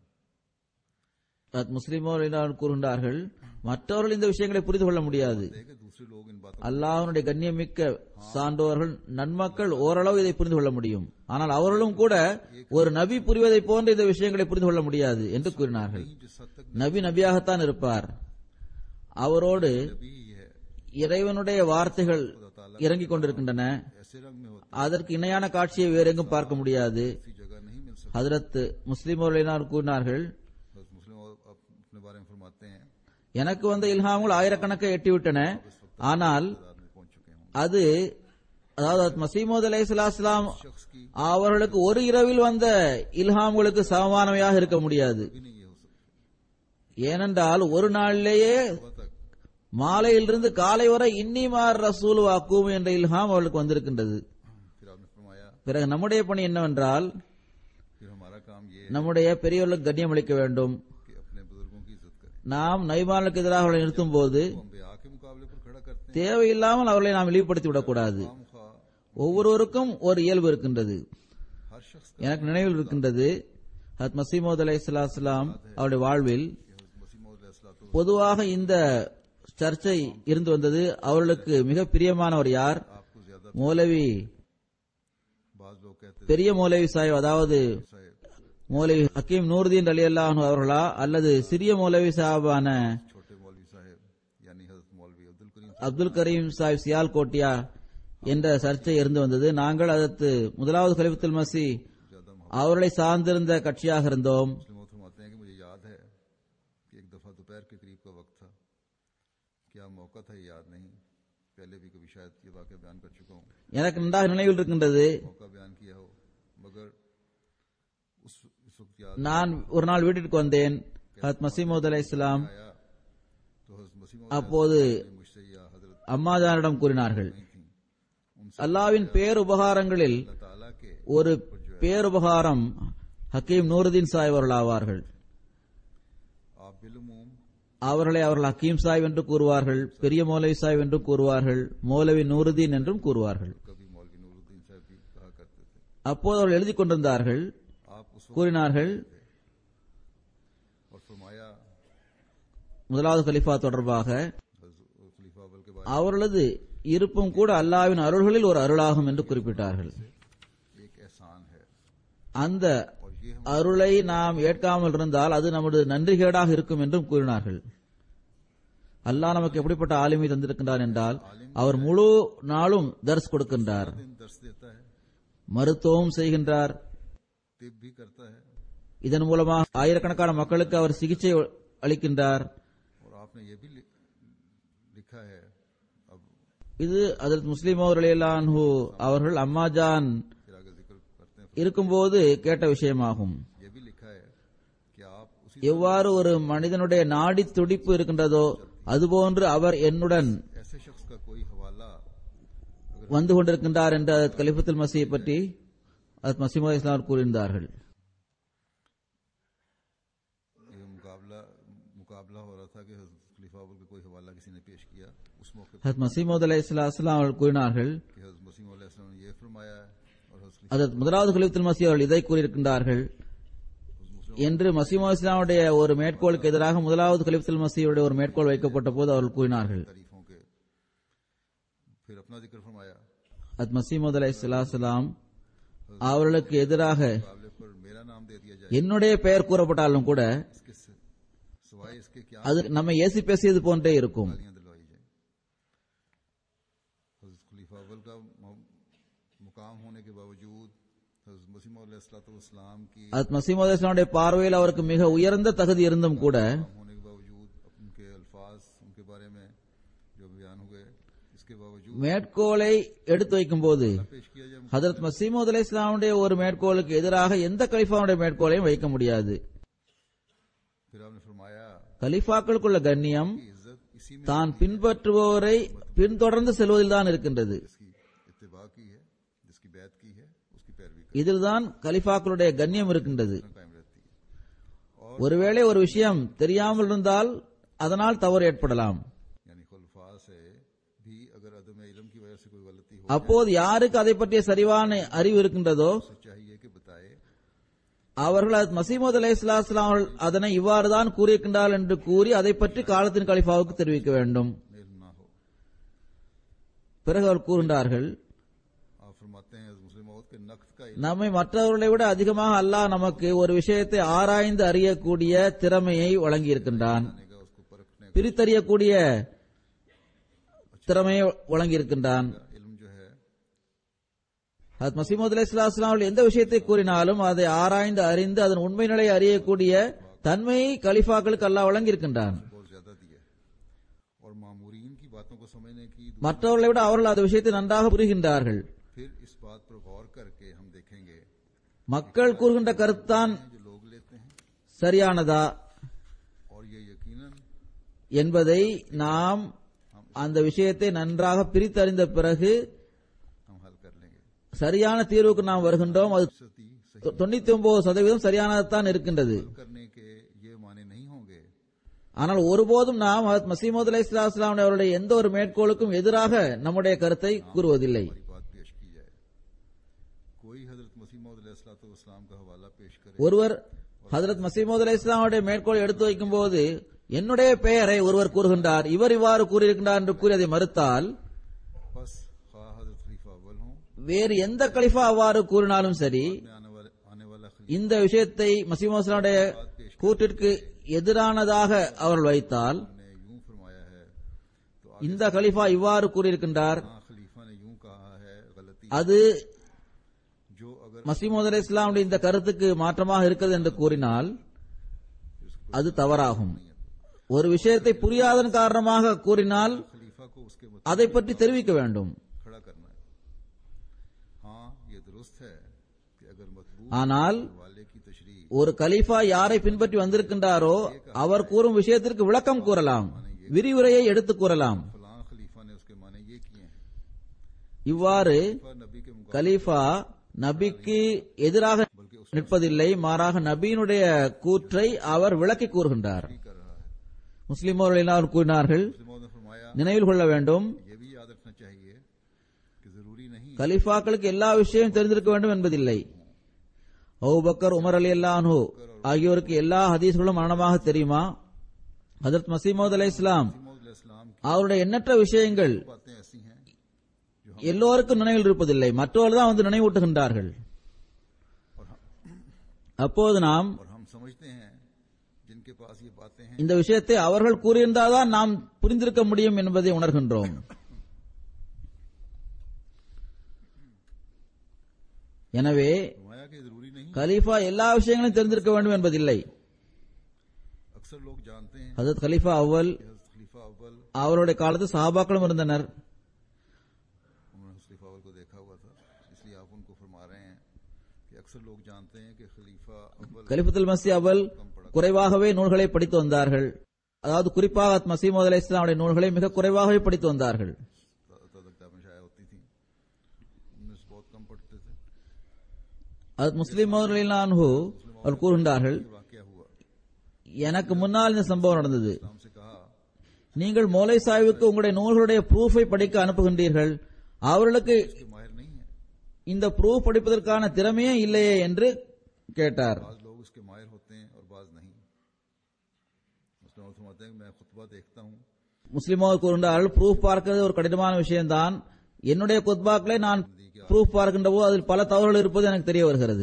முஸ்லிமோர் கூறுகின்றார்கள், மற்றவர்கள் இந்த விஷயங்களை புரிந்து கொள்ள முடியாது. देखे दूसरे लोग इन बातों அல்லாஹ்வுடைய கண்ணியமிக்க சான்றோர்கள் நன்மக்கள் ஓரளவு இதை புரிந்து கொள்ள முடியும், ஆனால் அவர்களும் கூட ஒரு நபி புரிவதை போன்ற இந்த விஷயங்களை புரிந்து கொள்ள முடியாது என்று கூறினார்கள். को जिस हद तक நபி நபியாகத்தான் இருப்பார், அவரோடு नबी है, இறைவனுடைய வார்த்தைகள் இறங்கிக் கொண்டிருக்கின்றன. ऐसे रंग में होता அதற்கு இணையான காட்சியை வேறு எங்கும் பார்க்க முடியாது. किसी जगह नहीं मिल सकता। ஹஜ்ரத் முஸ்லிமோர் கூறினார்கள், बस मुस्लिम अपने बारे में फरमाते हैं, எனக்கு வந்த இல்ஹாம்கள் ஆயிரக்கணக்கை எட்டிவிட்டன, ஆனால் तादाद में पहुंच चुके हों। அது அதாவது மஸீஹ் மவ்ஊத் அலைஹிஸ்ஸலாம் शख्स की அவர்களுக்கு ஒரு இரவில் வந்த இல்ஹாம்களுக்கு சமமானவையாக இருக்க முடியாது. भी नहीं ये हो सकती। ஏனென்றால் ஒரு நாளிலேயே सुबह तक மாலையிலிருந்து காலை வரை இன்னிமார் ரசூல் வாக்கும் என்ற இல்ஹாம் அவர்களுக்கு வந்திருக்கின்றது. फिर आपने फरमाया, பிறகு நம்முடைய பணி என்னவென்றால், फिर हमारा काम ये है நம்முடைய பெரியோர்களுக்கு கண்ணியம் அளிக்க வேண்டும். कि अपने बुजुर्गों की इज्जत करें। நாம் நபிமார்களுக்கு எதிராக அவர்களை நிறுத்தும் போது वो अंबिया के मुकाबले पर खड़ा करते हैं। தேவையில்லாமல் அவர்களை நாம் இழிவுபடுத்தி விடக்கூடாது. खामखा ஒவ்வொருவருக்கும் ஒரு இயல்பு இருக்கின்றது. हर शख्स எனக்கு நினைவில் இருக்கின்றது, ஹஜ்ரத் மஸீஹ் மவ்ஊத் அலைஹிஸ்ஸலாம் அவருடைய வாழ்வில் मसीह मौद अलैहिस्सलाम பொதுவாக இந்த சர்ச்சை இருந்து வந்தது. அவர்களுக்கு மிக பிரியமானவர் யார்? आपको ज्यादा மௌலவி बाज लोग कहते பெரிய மௌலவி சாஹிப், அதாவது साहेब மௌலவி ஹக்கீம் நூர்தீன் ரலியல்லாஹு அன்ஹு அவர்களா அல்லது சிறிய மௌலவி சாஹிபான छोटे मौलवी साहेब यानी हजरत मौलवी அப்துல் கரீம் சாஹிப் சியால் கோட்டியா என்ற சர்ச்சை இருந்து வந்தது. நாங்கள் அதற்கு முதலாவது கலிஃபத்துல் மஸீஹ் ज्यादा அவர்களை சார்ந்திருந்த கட்சியாக இருந்தோம். मुस्लिम फरमाते हैं कि मुझे याद है कि एक दफा दोपहर के करीब का वक्त था, क्या मौका था ये याद नहीं, पहले भी कभी शायद ये वाक़या बयान कर चुका हूँ, எனக்கு நன்றாக நினைவில் இருக்கின்றது. मौका बयान किया हो, मगर उस वक्त याद நான் ஒரு நாள் வீட்டிற்கு வந்தேன். ஹஜ்ரத் மஸீஹ் மவ்ஊத் அலைஹிஸ்ஸலாம் आया तो हजरत मसीह मौद அப்போது ने मुझसे या हजरत அம்மாஜானிடம் கூறினார்கள், नहीं थी, उनसे அல்லாவின் பேருபகாரங்களில் अल्लाह ताला के ஒரு பேருபகாரம் ஹக்கீம் நூருதீன் சாஹிப் அவர்கள் ஆவார்கள். आप बिलुमूम அவர்களை அவர்கள் ஹக்கீம் சாஹிப் என்று கூறுவார்கள், பெரிய மௌலவி சாஹிப் என்றும் கூறுவார்கள், மௌலவி நூருதீன் என்றும் கூறுவார்கள். कभी मौलवी नूरुद्दीन साहब भी कहा करते थे। அப்போது அவர்கள் எழுதி கொண்டிருந்தார்கள். आप उस वक्त கூறினார்கள், और फरमाया முதலாவது கலிஃபா தொடர்பாக खलीफा अव्वल के बारे அவர்களது இருப்பும் கூட அல்லாஹ்வின் அருள்களில் ஒரு அருளாகும் என்று குறிப்பிட்டார்கள். में एक एहसान है, அந்த और ये हम அருளை நாம் ஏற்காமல் இருந்தால் அது நமது நன்றிகேடாக இருக்கும் என்றும் கூறினார்கள். அல்லாஹ் நமக்கு எப்படிப்பட்ட ஆலிமை தந்திருக்கின்றார் என்றால், அவர் முழு நாளும் தர்ஸ் கொடுக்கின்றார், दिन दर्श देता है, மருத்துவம் செய்கின்றார். तिब भी करता है, இதன் மூலமாக ஆயிரக்கணக்கான மக்களுக்கு அவர் சிகிச்சை அளிக்கின்றார். और आपने ये भी लिखा है, अब இது ஹஜ்ரத் முஸ்லிம் ரலியல்லாஹு அன்ஹு அவர்கள் அம்மாஜான் फिर आगे जिक्र करते हैं, இருக்கும்போது கேட்ட விஷயமாகும். ये भी लिखा है कि आप எவ்வாறு ஒரு மனிதனுடைய நாடி துடிப்பு இருக்கின்றதோ அதுபோன்று அவர் என்னுடன் ऐसे शख्स का कोई हवाला வந்து கொண்டிருக்கின்றார் என்று கலிஃபத்துல் மசீஹ் பற்றி மசீஹ் மவ்ஊத் இஸ்லாம் கூறியிருந்தார்கள். ये मुकाबला हो रहा था कि खलीफा अव्वल का कोई हवाला किसी ने पेश किया, उस मौके पर மசீஹ் மவ்ஊத் அலைஹிஸ்ஸலாம் அவர்கள் கூறினார்கள், कि हज़रत मसीह मौद अलैहिस्सलाम ने ये फरमाया है और हज़रत அதற்கு முதலாவது கலிஃபத்துல் மசீஹ் அவர்கள் இதை கூறியிருக்கின்றார்கள் என்று மசீஹ் மவ்ஊத் இஸ்லாமுடைய ஒரு மேற்கோளுக்கு எதிராக முதலாவது கலிஃபத்துல் மசீஹுடைய ஒரு மேற்கோள் வைக்கப்பட்ட போது அவர்கள் கூறினார்கள். तारीफों के फिर अपना जिक्र फरमाया, அது மசீஹ் மவ்ஊத் அலைஹிஸ்ஸலாம் அவர்களுக்கு எதிராக मुकाबले पर मेरा नाम दे दिया जाए, என்னுடைய பெயர் கூறப்பட்டாலும் கூட इसके सिवाय इसके क्या அது நம்ம ஏசி பேசியது போன்றே இருக்கும். गालियां दिलवाई जाए। हज़रत खलीफा अव्वल का मुकाम होने के बावजूद हज़रत मसीह मौद अलैहिस्सलाम की அது மசீஹ் மவ்ஊத் இஸ்லாமுடைய பார்வையில் அவருக்கு மிக உயர்ந்த தகுதி இருந்தும் கூட होने के बावजूद उनके अल्फाज उनके बारे में जो बयान हुए, इसके बावजूद மேற்கோளை எடுத்து வைக்கும் போது पेश किया जाए। ஹஜரத் மசீஹ் மவ்ஊத் அலைஹிஸ்ஸலாமுடைய ஒரு மேற்கோளுக்கு எதிராக எந்த கலிஃபாவுடைய மேற்கோளையும் வைக்க முடியாது. फिर आपने फरमाया கலிஃபாக்களுக்குள்ள கண்ணியம் कि इज्जत इसी में தான் பின்பற்றுபவரை பின்தொடர்ந்து செல்வதில்தான் இருக்கின்றது. जिसकी इत्तिबा की है, जिसकी बैत की है, उसकी पैरवी இதில்தான் கலிஃபாக்களுடைய கண்ணியம் இருக்கின்றது. कायम रहती है। ஒருவேளை ஒரு விஷயம் தெரியாமல் இருந்தால் அதனால் தவறு ஏற்படலாம். यानी खुलफा से भी अगर अदम इल्म की वजह से कोई गलती हो அப்போது யாருக்கு அதை பற்றிய சரிவான அறிவு இருக்கின்றதோ तो चाहिए कि बताए, அவர்கள் மசீஹ் மவ்ஊத் அலைஹிஸ்ஸலாம் அவர்கள் அதனை இவ்வாறுதான் கூறியிருக்கின்றார்கள் என்று கூறி அதை பற்றி காலத்தின் கலிஃபாவுக்கு தெரிவிக்க வேண்டும். मेल ना हो। பிறகு அவர் கூறுகின்றார்கள், आप फरमाते हैं मुस्लिम मौत के नक्द का நம்மை மற்றவர்களை விட அதிகமாக அல்லாஹ் நமக்கு ஒரு விஷயத்தை ஆராய்ந்து அறியக்கூடிய திறமையை வழங்கியிருக்கின்றான், इल्म का उसको परखने பிரித்தறியக்கூடிய திறமையை வழங்கியிருக்கின்றான். का इल्म जो है ஹஜ்ரத் மசீஹ் மவ்ஊத் அலைஹிஸ்ஸலாம் அவர்கள் எந்த விஷயத்தை கூறினாலும் அதை ஆராய்ந்து அறிந்து அதன் உண்மை நிலையை அறியக்கூடிய தன்மையை கலிஃபாக்களுக்கு அல்லாஹ் வழங்கியிருக்கின்றான். बहुत ज्यादा दी है और मामूरीन की बातों को समझने की மற்றவர்களை விட அவர்கள் அந்த விஷயத்தை நன்றாக புரிகின்றார்கள். फिर इस बात पर गौर करके हम देखेंगे மக்கள் கூறுகின்ற கருத்தான் जो लोग लेते हैं சரியானதா और ये यकीनन என்பதை நாம் அந்த விஷயத்தை நன்றாக பிரித்தறிந்த பிறகு हम हल कर लेंगे। சரியான தீர்வுக்கு நாம் வருகின்றோம். அது सती सही 99% சரியானதான் இருக்கின்றது. करने के ये माने नहीं होंगे ஆனால் ஒருபோதும் நாம் ஹஜ்ரத் மசீஹ் மவ்ஊத் அலைஹிஸ்ஸலாம் அவருடைய எந்த ஒரு மேற்கோளுக்கும் எதிராக நம்முடைய கருத்தை கூறுவதில்லை. हमारी बात पेश की जाए। कोई हजरत मसीह मौद अलैहिस्सलाम का हवाला पेश करे ஒருவர் ஹஜ்ரத் மசீஹ் மவ்ஊத் அலைஹிஸ்ஸலாம் அவருடைய மேற்கோள் எடுத்து வைக்கும் போது என்னுடைய பெயரை ஒருவர் கூறுகின்றார், இவர் இவ்வாறு கூறியிருக்கின்றார் என்று கூறி அதை மறுத்தால் बस खा हजरत खलीफा अव्वल हों வேறு எந்த கலிஃபா அவ்வாறு கூறினாலும் சரி में आने वाला खलीफा இந்த விஷயத்தை மசீஹ் மவ்ஊத் அலைஹிஸ்ஸலாமுடைய கூற்றிற்கு எதிரானதாக அவர்கள் வைத்தால் ने यूं फरमाया है तो இந்த கலிஃபா இவ்வாறு கூறியிருக்கின்றார், हाँ खलीफा ने यूं कहा है गलती அது जो अगर மசீஹ் மவ்ஊத் அலைஹிஸ்ஸலாமுடைய இந்த கருத்துக்கு மாற்றமாக இருக்கிறது என்று கூறினால் அது தவறாகும். ஒரு விஷயத்தை புரியாதன் காரணமாக கூறினால் खलीफा को उसके அதை பற்றி தெரிவிக்க வேண்டும். खड़ा करना है। हाँ ये दुरुस्त है कि अगर मतबूल ஆனால் वाले की तशरीह ஒரு கலீஃபா யாரை பின்பற்றி வந்திருக்கின்றாரோ அவர் கூறும் விஷயத்திற்கு விளக்கம் கூறலாம், விரிவுரையை எடுத்துக் கூறலாம். फलां खलीफा ने उसके माने ये किए हैं, இவ்வாறு नबी के मुकाबले கலீஃபா நபிக்கு எதிராக நிற்பதில்லை, மாறாக நபியினுடைய கூற்றை அவர் விளக்கி கூறுகின்றார். कर रहा है। முஸ்லிம் அவர்கள் கூறினார்கள், मुस्लिमों ने फरमाया நினைவில் கொள்ள வேண்டும், ये भी याद रखना चाहिए कि जरूरी नहीं கலீஃபாக்களுக்கு எல்லா விஷயம் தெரிந்திருக்க வேண்டும் என்பதில்லை. அபூபக்கர், உமர் ரலியல்லாஹு அன்ஹு ஆகியோருக்கு எல்லா ஹதீஸ்களும் மரணமாக தெரியுமா? ஹஜ்ரத் மசீஹ் மவ்ஊத் அலைஹிஸ்ஸலாம் मौद अलैहिस्सलाम की அவருடைய எண்ணற்ற விஷயங்கள் बातें ऐसी हैं जो எல்லோருக்கும் நினைவில் இருப்பதில்லை, மற்றவர்கள் தான் வந்து நினைவூட்டுகின்றார்கள். அப்போது நாம் और हम समझते हैं जिनके पास ये बातें हैं இந்த விஷயத்தை அவர்கள் கூறியிருந்தால்தான் நாம் புரிந்திருக்க முடியும் என்பதை உணர்கின்றோம். எனவே फरमाया कि जरूरी नहीं। கலீஃபா எல்லா விஷயங்களையும் தெரிந்திருக்க வேண்டும் என்பதில்லை. अक्सर लोग जानते हैं ஹஜ்ரத் खलीफा अव्वल कि हज़रत खलीफा अव्वल அவருடைய காலத்தில் சஹாபாக்களும் இருந்தனர். उन्होंने खलीफा अव्वल को देखा हुआ था, इसलिए आप उनको फरमा रहे हैं कि अक्सर लोग जानते हैं कि खलीफा अव्वल கலிஃபத்துல் மஸீஹ் அவ்வல் कम पढ़ा குறைவாகவே நூல்களை படித்து வந்தார்கள். அதாவது குறிப்பாக மஸீஹ் மவ்ஊத் அலைஹிஸ்ஸலாமுடைய நூல்களை மிக குறைவாகவே படித்து வந்தார்கள். முஸ்லிம் மவ்ஊத் ரலியல்லாஹு அன்ஹு அவர் கூறுகின்றார்கள், எனக்கு முன்னால் இந்த சம்பவம் நடந்தது. நீங்கள் மௌலை சாஹிபுக்கு உங்களுடைய நூல்களுடைய ப்ரூஃபை படிக்க அனுப்புகின்றீர்கள், அவர்களுக்கு இந்த ப்ரூஃப் படிப்பதற்கான திறமையே இல்லையே என்று கேட்டார். முஸ்லிமோர் கூறுகின்றார்கள், ப்ரூஃப் பார்க்கிறது ஒரு கடினமான விஷயம்தான். என்னுடைய குத்பாக்களை நான் ப்ரூஃப் பார்க்கின்ற போது அதில் பல தவறுகள் இருப்பது எனக்கு தெரிய வருகிறது.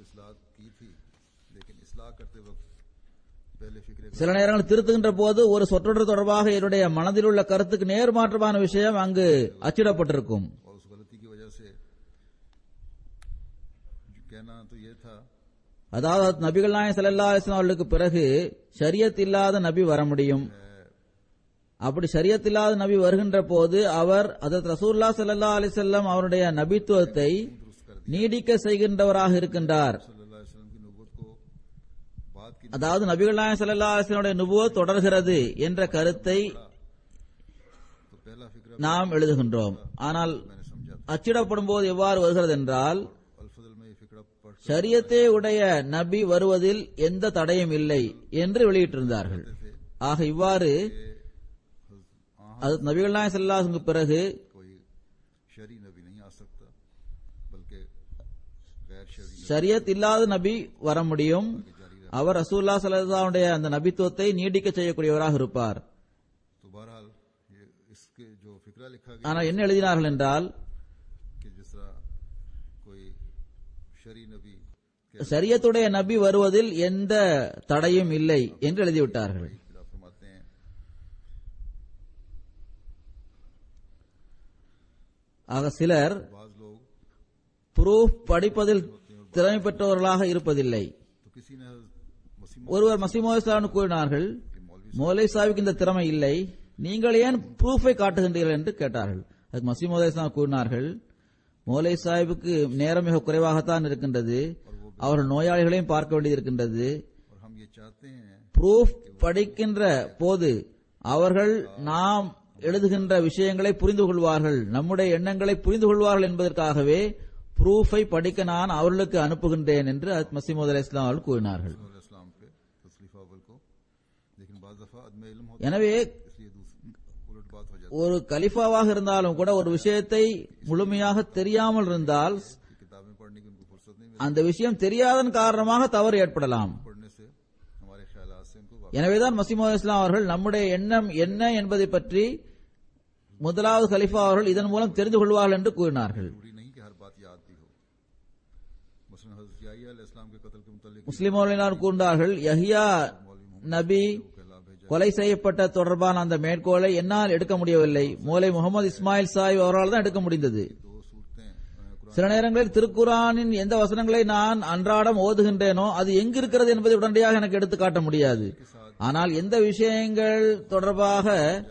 சில நேரங்கள் திருத்துகின்ற போது ஒரு சொற்றொடர் தொடர்பாக என்னுடைய மனதில் உள்ள கருத்துக்கு நேர்மாற்றமான விஷயம் அங்கு அச்சிடப்பட்டிருக்கும். அதாவது நபிகள் நாயகம் ஸல்லல்லாஹு அலைஹி வஸல்லம் அவர்களுக்கு பிறகு ஷரியத் இல்லாத நபி வர முடியும். அப்படி ஷரியத் இல்லாத நபி வருகின்ற போது அவர் ஹஜ்ரத் ரசூலுல்லாஹி ஸல்லல்லாஹு அலைஹி வஸல்லம் அவருடைய நபித்துவத்தை நீடிக்க செய்கின்றவராக இருக்கின்றார். அதாவது நபிகள் நாயகம் ஸல்லல்லாஹு அலைஹி வஸல்லம் நுபுவத் தொடர்கிறது என்ற கருத்தை நாம் எழுதுகின்றோம். ஆனால் அச்சிடப்படும் போது எவ்வாறு வருகிறது என்றால், ஷரியத்தை உடைய நபி வருவதில் எந்த தடையும் இல்லை என்று வெளியிட்டிருந்தார்கள். ஆக இவ்வாறு அது நபிகள் நாயகம் ஸல்லல்லாஹு அலைஹி வஸல்லம் பிறகு ஷரியத் இல்லாத நபி வர முடியும். அவர் ரசூலுல்லாஹி ஸல்லல்லாஹு அலைஹி வஸல்லம் அந்த நபித்துவத்தை நீடிக்க செய்யக்கூடியவராக இருப்பார். ஆனால் என்ன எழுதினார்கள் என்றால், ஷரியத்துடைய நபி வருவதில் எந்த தடையும் இல்லை என்று எழுதிவிட்டார்கள். ஆக சிலர் ப்ரூஃப் படிப்பதில் திறமை பெற்றவர்களாக இருப்பதில்லை. ஒருவர் மஸீஹ் மவ்ஊத் அலைஹிஸ்ஸலாம் கூறினார்கள், மௌலை சாஹிபுக்கு இந்த திறமை இல்லை, நீங்கள் ஏன் ப்ரூஃபை காட்டுகின்றீர்கள் என்று கேட்டார்கள். அதுக்கு மஸீஹ் மவ்ஊத் அலைஹிஸ்ஸலாம் கூறினார்கள், மௌலை சாஹிபுக்கு நேரம் மிக குறைவாகத்தான் இருக்கின்றது, அவர்கள் நோயாளிகளையும் பார்க்க வேண்டியிருக்கின்றது. ப்ரூஃப் படிக்கின்ற போது அவர்கள் நாம் எழுதுகின்ற விஷயங்களை புரிந்து கொள்வார்கள், நம்முடைய எண்ணங்களை புரிந்து கொள்வார்கள் என்பதற்காகவே ப்ரூஃபை படிக்க நான் அவர்களுக்கு அனுப்புகின்றேன் என்று மஸீஹ் மவ்ஊத் அலைஹிஸ்ஸலாம் அவர்கள் கூறினார்கள். எனவே ஒரு கலிஃபாவாக இருந்தாலும் கூட ஒரு விஷயத்தை முழுமையாக தெரியாமல் இருந்தால் அந்த விஷயம் தெரியாதன் காரணமாக தவறு ஏற்படலாம். எனவேதான் மஸீஹ் மவ்ஊத் அலைஹிஸ்ஸலாம் அவர்கள் நம்முடைய எண்ணம் என்ன என்பதை பற்றி முதலாவது கலிஃபா அவர்கள் இதன் மூலம் தெரிந்து கொள்வார்கள் என்று கூறினார்கள். முஸ்லிம் கூறினார்கள், யஹ்யா நபி கொலை செய்யப்பட்ட தொடர்பான அந்த மேற்கோளை என்னால் எடுக்க முடியவில்லை, மௌலை முகமது இஸ்மாயில் சாஹிப் அவரால் தான் எடுக்க முடிந்தது. சில நேரங்களில் திருக்குரானின் எந்த வசனங்களை நான் அன்றாடம் ஓதுகின்றேனோ அது எங்கிருக்கிறது என்பதை உடனடியாக எனக்கு எடுத்து காட்ட முடியாது. ஆனால் எந்த விஷயங்கள் தொடர்பாக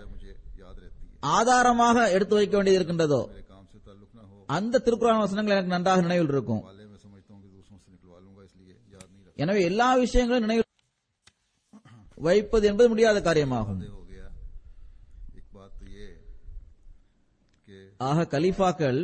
ஆதாரமாக எடுத்து வைக்க வேண்டியது இருக்கின்றதோ அந்த திருக்குரான் வசனங்கள் எனக்கு நன்றாக நினைவில் இருக்கும். எனவே எல்லா விஷயங்களும் நினைவில் வைப்பது என்பது முடியாத காரியமாகும். ஆக கலீஃபாக்கள்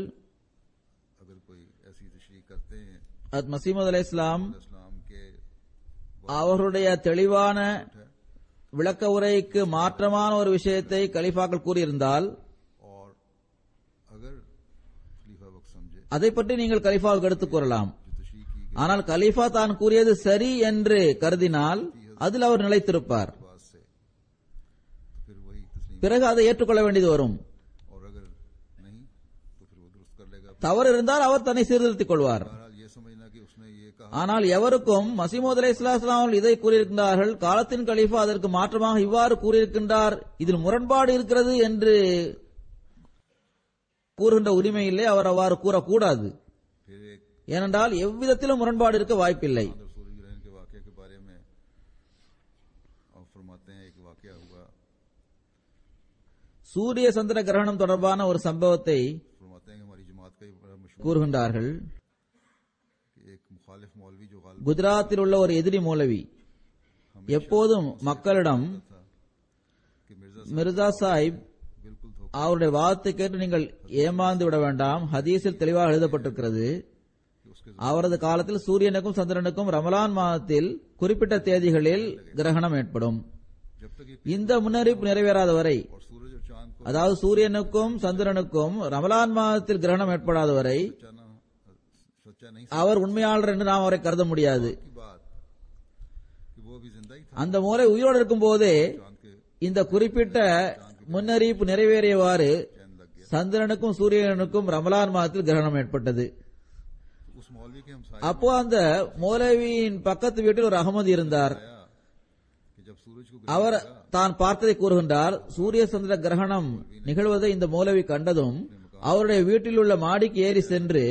மஸீஹ் மவ்ஊத் அலைஹிஸ்ஸலாம் அவர்களுடைய தெளிவான விளக்க உரைக்கு மாற்றமான ஒரு விஷயத்தை கலீஃபாக்கள் கூறியிருந்தால் அதை பற்றி நீங்கள் கலீஃபாவுக்கு எடுத்துக் கூறலாம். ஆனால் கலீஃபா தான் கூறியது சரி என்று கருதினால் அதில் அவர் நிலைத்திருப்பார், பிறகு அதை ஏற்றுக்கொள்ள வேண்டியது வரும். தவறு இருந்தால் அவர் தன்னை சீர்திருத்திக் கொள்வார். ஆனால் எவருக்கும் மஸீஹ் மவ்ஊத் அலைஹிஸ்ஸலாம் அவர்கள் இதை கூறியிருக்கின்றார்கள், காலத்தின் கலீஃபா அதற்கு மாற்றமாக இவ்வாறு கூறியிருக்கின்றார், இதில் முரண்பாடு இருக்கிறது என்று கூறுகின்ற உரிமை இல்லை, அவர் அவ்வாறு கூறக்கூடாது. ஏனென்றால் எவ்விதத்திலும் முரண்பாடு இருக்க வாய்ப்பில்லை. சூரிய சந்திர கிரகணம் தொடர்பான ஒரு சம்பவத்தை கூறுகின்றார்கள். குஜராத்தில் உள்ள ஒரு எதிரி மௌலவி எப்போதும் மக்களிடம் था कि மிர்சா சாஹிப் बिल्कुल धोखा அவருடைய வாதத்தை கேட்டு நீங்கள் ஏமாந்து விட வேண்டாம். ஹதீஸில் தெளிவாக எழுதப்பட்டிருக்கிறது, कि उसके அவரது காலத்தில் சூரியனுக்கும் சந்திரனுக்கும் ரமலான் மாதத்தில் குறிப்பிட்ட தேதிகளில் கிரகணம் ஏற்படும். जब तक ये இந்த முன்னறிவிப்பு நிறைவேறாத வரை, और सूरज और चांद को அதாவது சூரியனுக்கும் சந்திரனுக்கும் ரமலான் மாதத்தில் கிரகணம் ஏற்படாத வரை सच्चा नहीं அவர் உண்மையாளர் என்று நாம் அவரை கருத முடியாது. की बात कि वो भी जिंदा ही था அந்த மூலை உயிரோடு இருக்கும் போதே चांद के இந்த குறிப்பிட்ட முன்னறிவிப்பு நிறைவேறியவாறு चैन लग गया। சந்திரனுக்கும் சூரியனுக்கும் ரமலான் மாதத்தில் கிரகணம் ஏற்பட்டது. उस मौलवी के हम அப்போ அந்த மௌலவியின் பக்கத்து வீட்டில் ஒரு அகமது இருந்தார். आया कि जब सूरज को அவர் தான் பார்த்ததை கூறுகின்றார். சூரிய சந்திர கிரகணம் நிகழ்வதை இந்த மௌலவி கண்டதும் அவருடைய வீட்டில் உள்ள மாடிக்கு ஏறி சென்று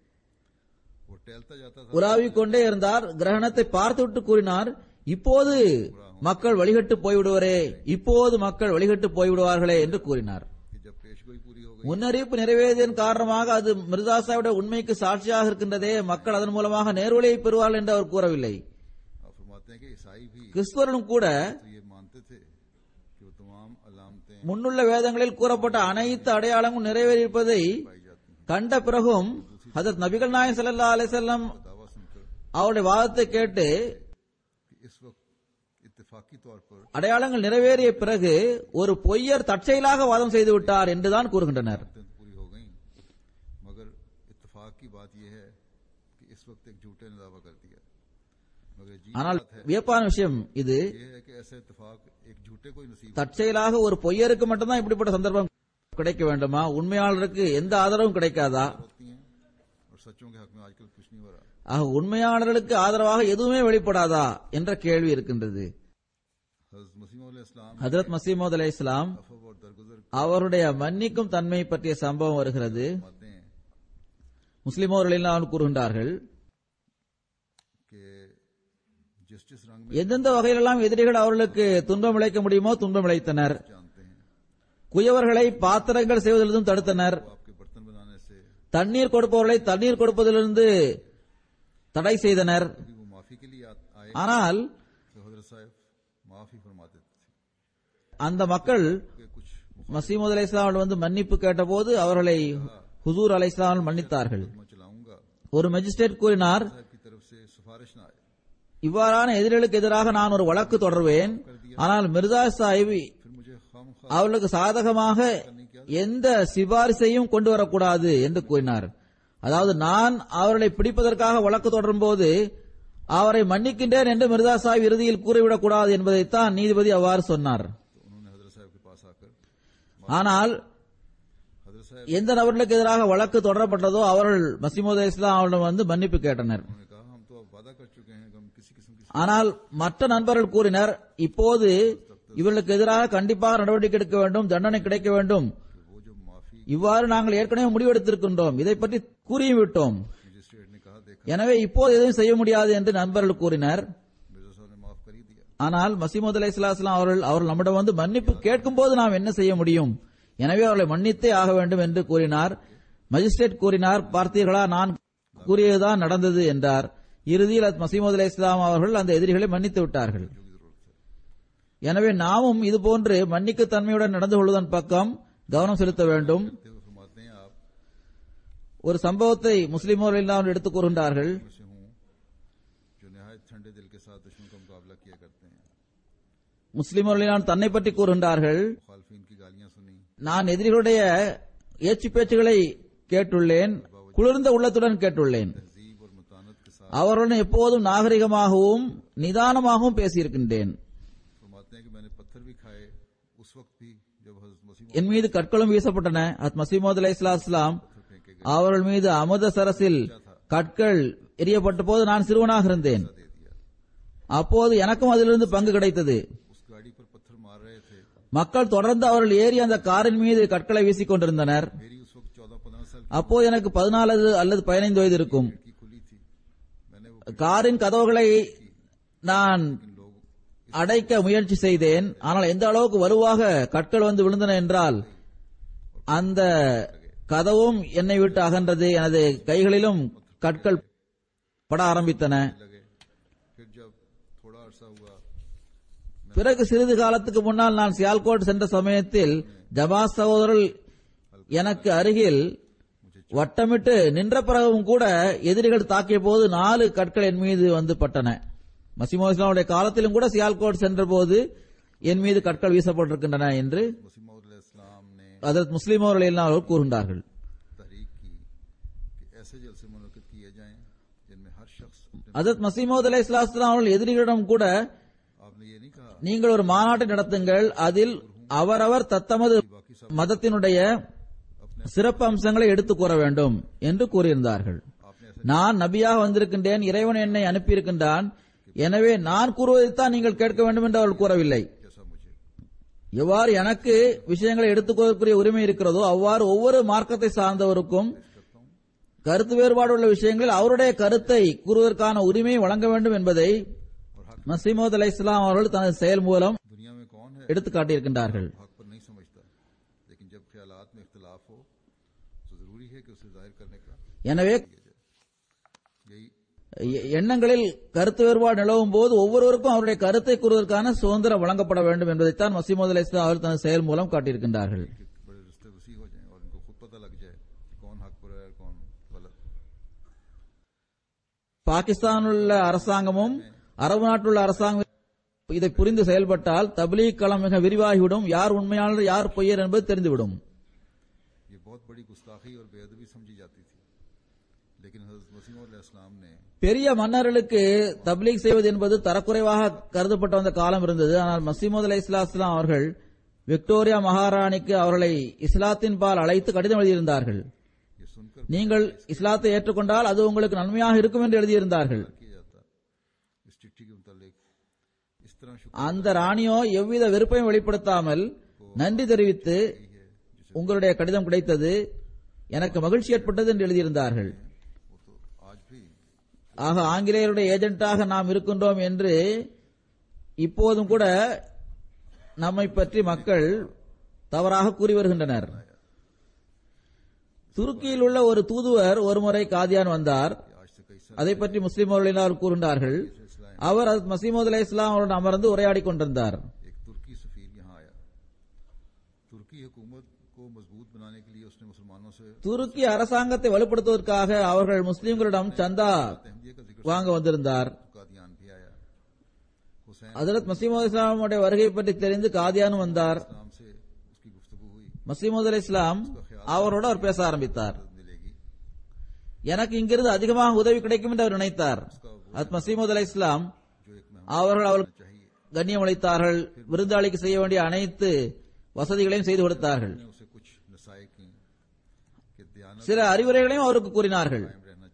वो टहलता जाता था உலாவிக் கொண்டே இருந்தார். கிரகணத்தை பார்த்துவிட்டு கூறினார், இப்போது மக்கள் வழிகட்டு போய்விடுவரே, இப்போது மக்கள் வழிகட்டு போய்விடுவார்களே என்று கூறினார். कि जब पेशगोई पूरी हो गई முன்னறிவிப்பு நிறைவேறியதன் காரணமாக அது மிர்சா சாஹிபுடைய உண்மைக்கு சாட்சியாக இருக்கின்றதே, மக்கள் அதன் மூலமாக நேர்வழியை பெறுவார்கள் என்று அவர் கூறவில்லை. आप फरमाते हैं कि ईसाई भी கிறிஸ்துவர்களும் கூட तो ये मानते थे कि वो तमाम अलामतें முன்னுள்ள வேதங்களில் கூறப்பட்ட அனைத்து அடையாளங்களும் நிறைவேறியிருப்பதை पाई जाती हैं। கண்ட பிறகும் ஹஜரத் நபிகள் நாயகம் ஸல்லல்லாஹு அலைஹி வஸல்லம் दावा सुनकर அவருடைய வாதத்தை கேட்டு कि इस वक्त इत्तेफाकी तौर पर அடையாளங்கள் நிறைவேறிய பிறகு ஒரு பொய்யர் தற்செயலாக வாதம் செய்து விட்டார் என்றுதான் கூறுகின்றனர். तो पूरी हो गई, मगर इत्तेफाक की बात यह है कि इस वक्त एक झूठे ने दावा कर दिया। मगर अजीब ஆனால் बात है வியப்பான விஷயம் இது, यह है कि ऐसा इत्तेफाक एक झूठे को ही नसीब தற்செயலாக ஒரு பொய்யருக்கு மட்டும்தான் இப்படிப்பட்ட சந்தர்ப்பம் கிடைக்க வேண்டுமா? உண்மையாளருக்கு எந்த ஆதரவும் கிடைக்காதா? होती हैं और सच्चों के हक में आजकल कुछ नहीं हो रहा। ஆக உண்மையாளர்களுக்கு ஆதரவாக எதுவுமே வெளிப்படாதா என்ற கேள்வி இருக்கின்றது. हज़रत मसीह मौला इस्लाम ஹஜரத் மசீமௌத் அலைஹிஸ்ஸலாம் अफ़व और दरगुजर அவருடைய மன்னிக்கும் தன்மை பற்றிய சம்பவம் வருகிறது. फरमाते हैं முஸ்லிமோர்கள் கூறுகின்றார்கள், कि जिस जिस रंग में எந்தெந்த வகையிலெல்லாம் எதிரிகள் அவர்களுக்கு துன்பம் இழைக்க முடியுமோ துன்பம் இழைத்தனர். जानते हैं குயவர்களை பாத்திரங்கள் செய்வதிலிருந்தும் தடுத்தனர். वो आपके बर्तन बनाने से தண்ணீர் கொடுப்பவர்களை தண்ணீர் கொடுப்பதிலிருந்து தடை செய்தனர். कभी वो माफी के लिए आए ஆனால் तो हजरत साहब माफी फरमाते थे அந்த மக்கள் कि कुछ மசீமது அலைஹிஸ்ஸலாம் வந்து மன்னிப்பு கேட்டபோது அவர்களை ஹுசூர் அலைஹிஸ்ஸலாம் மன்னித்தார்கள். मैं चलाऊंगा ஒரு மேஜிஸ்ட்ரேட் கூறினார், साहब की तरफ से सिफारिश ना आए, இவ்வாறான எதிரிகளுக்கு எதிராக நான் ஒரு வழக்கு தொடர்வேன். ஆனால் மிர்சா சாஹிப் फिर मुझे खाम खा அவர்களுக்கு சாதகமாக எந்த சிபாரிசையும் கொண்டு வரக்கூடாது என்று கூறினார். அதாவது நான் அவர்களை பிடிப்பதற்காக வழக்கு தொடரும் போது அவரை மன்னிக்கின்றேன் என்று மிர்சா சாஹிப் இறுதியில் கூறிவிடக் கூடாது என்பதைத்தான் நீதிபதி அவ்வாறு சொன்னார். तो उन्होंने हजरत साहब के पास आकर ஆனால் हजरत साहब எந்த நபர்களுக்கு எதிராக வழக்கு தொடரப்பட்டதோ அவர்கள் மசீமது அலைஹிஸ்ஸலாம் அவரிடம் வந்து மன்னிப்பு கேட்டனர். ने कहा हम तो अब वादा कर चुके हैं कि हम किसी किस्म की ஆனால் மற்ற நண்பர்கள் கூறினர், இப்போது இவர்களுக்கு எதிராக கண்டிப்பாக நடவடிக்கை எடுக்க வேண்டும், தண்டனை கிடைக்க வேண்டும். वो जो माफी இவ்வாறு நாங்கள் ஏற்கனவே முடிவெடுத்திருக்கின்றோம், இதை பற்றி கூறியும் விட்டோம். मजिस्ट्रेट ने कहा देखा எனவே இப்போது எதுவும் செய்ய முடியாது என்று நண்பர்கள் கூறினர். मिर्जा साहब ने माफ कर ही दिया। ஆனால் மசீமது அலைஹிஸ்ஸலாம் அவர்கள் நம்மிடம் வந்து மன்னிப்பு கேட்கும் போது நாம் என்ன செய்ய முடியும்? எனவே அவர்களை மன்னித்தே ஆக வேண்டும் என்று கூறினார். மஜிஸ்ட்ரேட் கூறினார், பார்த்தீர்களா, நான் கூறியதுதான் நடந்தது என்றார். இறுதியில் மசீமது அலைஹிஸ்ஸலாம் அவர்கள் அந்த எதிரிகளை மன்னித்து விட்டார்கள். எனவே நாமும் இதுபோன்று மன்னிக்கு தன்மையுடன் நடந்து கொள்வதன் பக்கம் கவனம் செலுத்த வேண்டும். कहते हुए फरमाते हैं आप ஒரு சம்பவத்தை முஸ்லிமோர்கள் எடுத்துக் கூறுகின்றார்கள். में से हूँ जो निहायत ठंडे दिल के साथ दुश्मन का मुकाबला किया करते हैं। முஸ்லிமோர்கள் தன்னை பற்றி கூறுகின்றார்கள், मुखालफिन की गालियां सुनी, நான் எதிரிகளுடைய ஏச்சு பேச்சுகளை கேட்டுள்ளேன், குளிர்ந்த உள்ளத்துடன் கேட்டுள்ளேன். तहजीब और मतानत के साथ அவர்களுடன் எப்போதும் நாகரிகமாகவும் நிதானமாகவும் பேசியிருக்கின்றேன். फरमाते हैं कि मैंने पत्थर भी खाए उस वक्त भी जब हजरत मसीह என் மீது கற்களும் வீசப்பட்டன. மசீமது அலைஹிஸ்ஸலாம் फेंके गए அவர்கள் மீது அமிர்தசரஸில் கற்கள் எரியப்பட்ட போது நான் சிறுவனாக இருந்தேன். दे दिया। அப்போது எனக்கும் அதிலிருந்து பங்கு கிடைத்தது. उस गाड़ी पर पत्थर मार रहे थे, மக்கள் தொடர்ந்து அவர்கள் ஏறி அந்த காரின் மீது கற்களை வீசிக் கொண்டிருந்தனர். मेरी उस वक्त 14-15 साल அப்போது எனக்கு 14 அல்லது 15 வயது இருக்கும். की खुली थी। मैंने वो காரின் கதவுகளை நான் लोग அடைக்க முயற்சி செய்தேன். ஆனால் எந்த அளவுக்கு வலுவாக கற்கள் வந்து விழுந்தன என்றால் அந்த கதவும் என்னை விட்டு அகன்றது. எனது கைகளிலும் கற்கள் பட ஆரம்பித்தன. लगे। फिर जब थोड़ा अरसा हुआ பிறகு சிறிது காலத்துக்கு முன்னால் நான் சியால்கோட் சென்ற சமயத்தில் ஜமாத் சகோதரர்கள் எனக்கு அருகில் வட்டமிட்டு நின்ற பிறகும் கூட எதிரிகள் தாக்கிய போது 4 கற்கள் என் மீது வந்து பட்டன. மசீஹ் இஸ்லாமுடைய காலத்திலும் கூட சியால்கோட் சென்ற போது என் மீது கற்கள் வீசப்பட்டிருக்கின்றன என்று ஹஜ்ரத் முஸ்லிம் அவர்கள் கூறுகின்றார்கள். ஹஜ்ரத் மஸீஹ் மவ்ஊத் அலைஹிஸ்ஸலாம் அவர்கள் எதிரிகளிடம் கூட நீங்கள் ஒரு மாநாட்டை நடத்துங்கள், அதில் அவரவர் தத்தமது மதத்தினுடைய சிறப்பு அம்சங்களை எடுத்துக் கூற வேண்டும் என்று கூறியிருந்தார்கள். நான் நபியாக வந்திருக்கின்றேன், இறைவன் என்னை அனுப்பியிருக்கின்றான், எனவே நான் கூறுவதைத்தான் நீங்கள் கேட்க வேண்டும் என்று அவர்கள் கூறவில்லை. எவ்வாறு எனக்கு விஷயங்களை எடுத்துக்கொள்ளக்கூடிய உரிமை இருக்கிறதோ அவ்வாறு ஒவ்வொரு மார்க்கத்தை சார்ந்தவருக்கும் கருத்து வேறுபாடு உள்ள விஷயங்களில் அவருடைய கருத்தை கூறுவதற்கான உரிமையை வழங்க வேண்டும் என்பதை மஸீஹ் மவ்ஊத் அலைஹிஸ்ஸலாம் அவர்கள் தனது செயல் மூலம் எடுத்துக் காட்டியிருக்கின்றார்கள். எனவே எண்ணங்களில் கருத்து வேறுபாடு நிலவும் போது ஒவ்வொருவருக்கும் அவருடைய கருத்தை கூறுவதற்கான சுதந்திரம் வழங்கப்பட வேண்டும் என்பதைத்தான் மஸீஹ் மவ்ஊத் அலைஹிஸ்ஸலாம் அவர்கள் தனது செயல் மூலம் காட்டியிருக்கின்றார்கள். பாகிஸ்தானில் உள்ள அரசாங்கமும் அரபு நாட்டில் உள்ள அரசாங்கம் இதை புரிந்து செயல்பட்டால் தப்லீக் களம் மிக விரிவாகிவிடும், யார் உண்மையாளர் யார் பொய்யர் என்பது தெரிந்துவிடும். பெரிய மன்னர்களுக்கு தப்லீக் செய்வது என்பது தரக்குறைவாக கருதப்பட்டு வந்த காலம் இருந்தது. ஆனால் மஸீஹ் மவ்ஊத் அலைஹிஸ்ஸலாம் அவர்கள் விக்டோரியா மகாராணிக்கு அவர்களை இஸ்லாத்தின் பால் அழைத்து கடிதம் எழுதியிருந்தார்கள். நீங்கள் இஸ்லாத்தை ஏற்றுக்கொண்டால் அது உங்களுக்கு நன்மையாக இருக்கும் என்று எழுதியிருந்தார்கள். அந்த ராணியோ எவ்வித வெறுப்பையும் வெளிப்படுத்தாமல் நன்றி தெரிவித்து உங்களுடைய கடிதம் கிடைத்தது, எனக்கு மகிழ்ச்சி ஏற்பட்டது என்று எழுதியிருந்தார்கள். ஆக ஆங்கிலேயருடைய ஏஜென்ட்டாக நாம் இருக்கின்றோம் என்று இப்போதும் கூட நம்மை பற்றி மக்கள் தவறாக கூறி வருகின்றனர். துருக்கியில் உள்ள ஒரு தூதுவர் ஒருமுறை காதியான் வந்தார். அதை பற்றி முஸ்லிம் அவர்கள் கூறுகின்றார்கள். அவர் மஸீஹ் மவ்ஊத் அலைஹிஸ்ஸலாம் அவருடன் அமர்ந்து உரையாடிக் கொண்டிருந்தார். துருக்கி அரசாங்கத்தை வலுப்படுத்துவதற்காக அவர்கள் முஸ்லிம்களிடம் சந்தா வாங்க வந்திருந்தார். ஹஜ்ரத் மஸீஹ் மவ்ஊத் அலைஹிஸ்ஸலாமுடைய வருகை பற்றி தெரிந்து காதியானும் வந்தார். மஸீஹ் மவ்ஊத் அலைஹிஸ்ஸலாம் அவரோடு அவர் பேச ஆரம்பித்தார். எனக்கு இங்கிருந்து அதிகமாக உதவி கிடைக்கும் என்று அவர் நினைத்தார். மஸீஹ் மவ்ஊத் அலைஹிஸ்ஸலாம் அவர்கள் அவருக்கு கண்ணியம் அளித்தார்கள், விருந்தாளிக்கு செய்ய வேண்டிய அனைத்து வசதிகளையும் செய்து கொடுத்தார்கள், சில அறிவுரைகளையும் அவருக்கு கூறினார்கள்.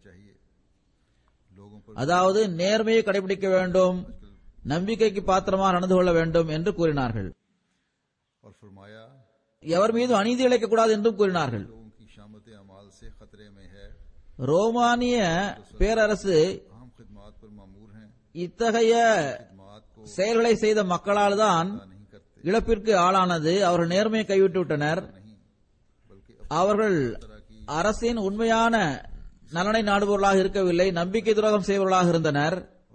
அதாவது நேர்மையை கடைபிடிக்க வேண்டும், நம்பிக்கைக்கு பாத்திரமாக நடந்து கொள்ள வேண்டும் என்று கூறினார்கள். எவர் மீது அநீதி இழைக்கக்கூடாது என்றும் கூறினார்கள். ரோமானிய பேரரசு இத்தகைய செயல்களை செய்த மக்களால் தான் இழப்பிற்கு ஆளானது. அவர்கள் நேர்மையை கைவிட்டு விட்டனர். அவர்கள் அரசின் உண்மையான நலனை நாடுபவர்களாக இருக்கவில்லை, நம்பிக்கை துரோகம் செய்பவர்களாக இருந்தனர்.